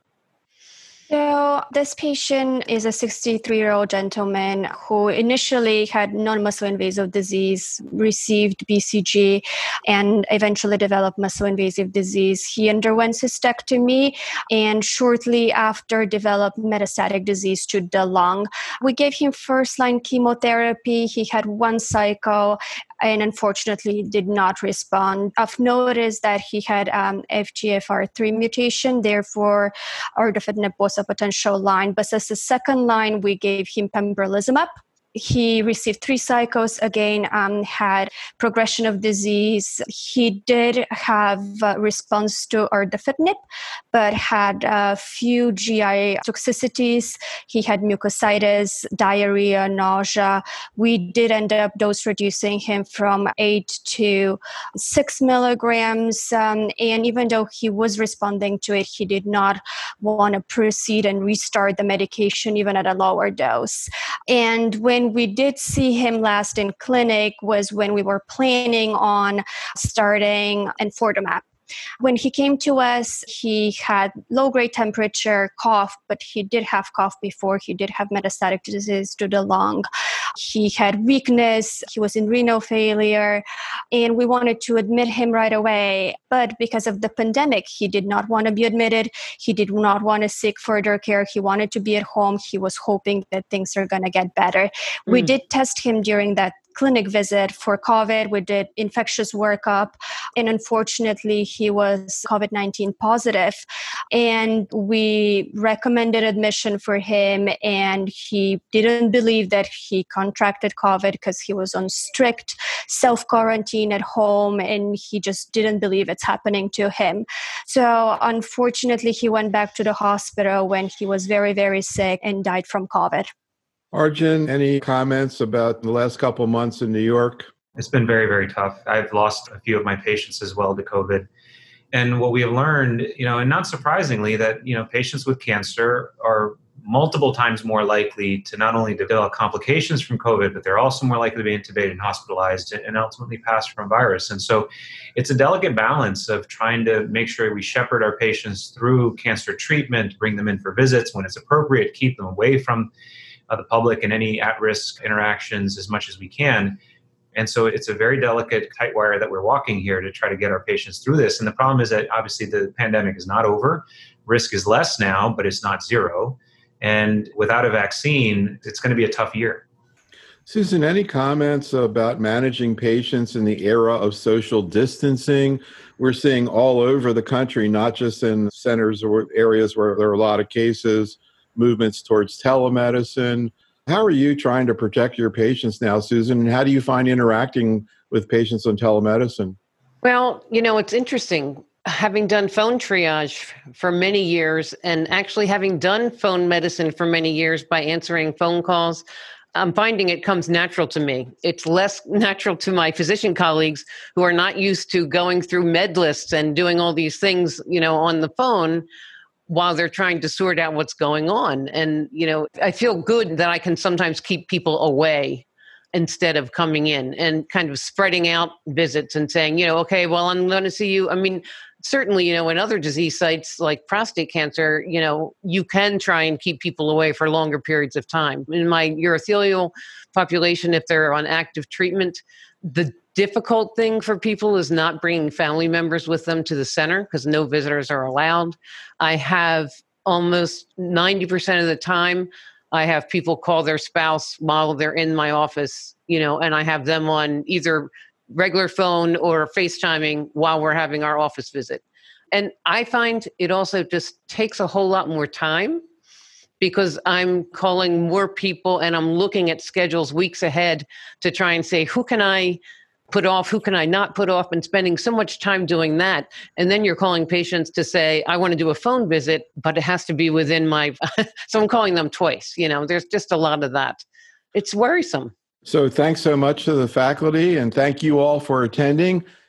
So this patient is a sixty-three-year-old gentleman who initially had non-muscle invasive disease, received B C G, and eventually developed muscle invasive disease. He underwent cystectomy and shortly after developed metastatic disease to the lung. We gave him first-line chemotherapy. He had one cycle and unfortunately did not respond. Of note is that he had um, F G F R three mutation, therefore erdafitinib was a potential line. But as a second line, we gave him pembrolizumab. He received three cycles, again, um, had progression of disease. He did have a response to erdafitinib, but had a few G I toxicities. He had mucositis, diarrhea, nausea. We did end up dose reducing him from eight to six milligrams. Um, and even though he was responding to it, he did not want to proceed and restart the medication even at a lower dose. And when we did see him last in clinic was when we were planning on starting enfortumab. When he came to us, he had low-grade temperature, cough, but he did have cough before. He did have metastatic disease to the lung. He had weakness. He was in renal failure. And we wanted to admit him right away. But because of the pandemic, he did not want to be admitted. He did not want to seek further care. He wanted to be at home. He was hoping that things are going to get better. Mm. We did test him during that clinic visit for COVID. We did infectious workup, and unfortunately, he was COVID nineteen positive. And we recommended admission for him, and he didn't believe that he contracted COVID because he was on strict self-quarantine at home, and he just didn't believe it's happening to him. So unfortunately, he went back to the hospital when he was very, very sick and died from COVID. Arjun, any comments about the last couple of months in New York? It's been very, very tough. I've lost a few of my patients as well to COVID. And what we have learned, you know, and not surprisingly, that, you know, patients with cancer are multiple times more likely to not only develop complications from COVID, but they're also more likely to be intubated and hospitalized and ultimately pass from virus. And so it's a delicate balance of trying to make sure we shepherd our patients through cancer treatment, bring them in for visits when it's appropriate, keep them away from uh, the public and any at-risk interactions as much as we can. And so it's a very delicate, tight wire that we're walking here to try to get our patients through this. And the problem is that obviously the pandemic is not over. Risk is less now, but it's not zero. And without a vaccine, it's going to be a tough year. Susan, any comments about managing patients in the era of social distancing? We're seeing all over the country, not just in centers or areas where there are a lot of cases, movements towards telemedicine. How are you trying to protect your patients now, Susan? And how do you find interacting with patients on telemedicine? Well, you know, it's interesting. Having done phone triage for many years and actually having done phone medicine for many years by answering phone calls, I'm finding it comes natural to me. It's less natural to my physician colleagues who are not used to going through med lists and doing all these things, you know, on the phone while they're trying to sort out what's going on. And, you know, I feel good that I can sometimes keep people away instead of coming in and kind of spreading out visits and saying, you know, okay, well, I'm going to see you. I mean, certainly, you know, in other disease sites like prostate cancer, you know, you can try and keep people away for longer periods of time. In my urothelial population, if they're on active treatment, the difficult thing for people is not bringing family members with them to the center because no visitors are allowed. I have almost ninety percent of the time, I have people call their spouse while they're in my office, you know, and I have them on either regular phone or FaceTiming while we're having our office visit. And I find it also just takes a whole lot more time because I'm calling more people and I'm looking at schedules weeks ahead to try and say, who can I put off, who can I not put off, and spending so much time doing that. And then you're calling patients to say, I want to do a phone visit, but it has to be within my, so I'm calling them twice. You know, there's just a lot of that. It's worrisome. So thanks so much to the faculty, and thank you all for attending.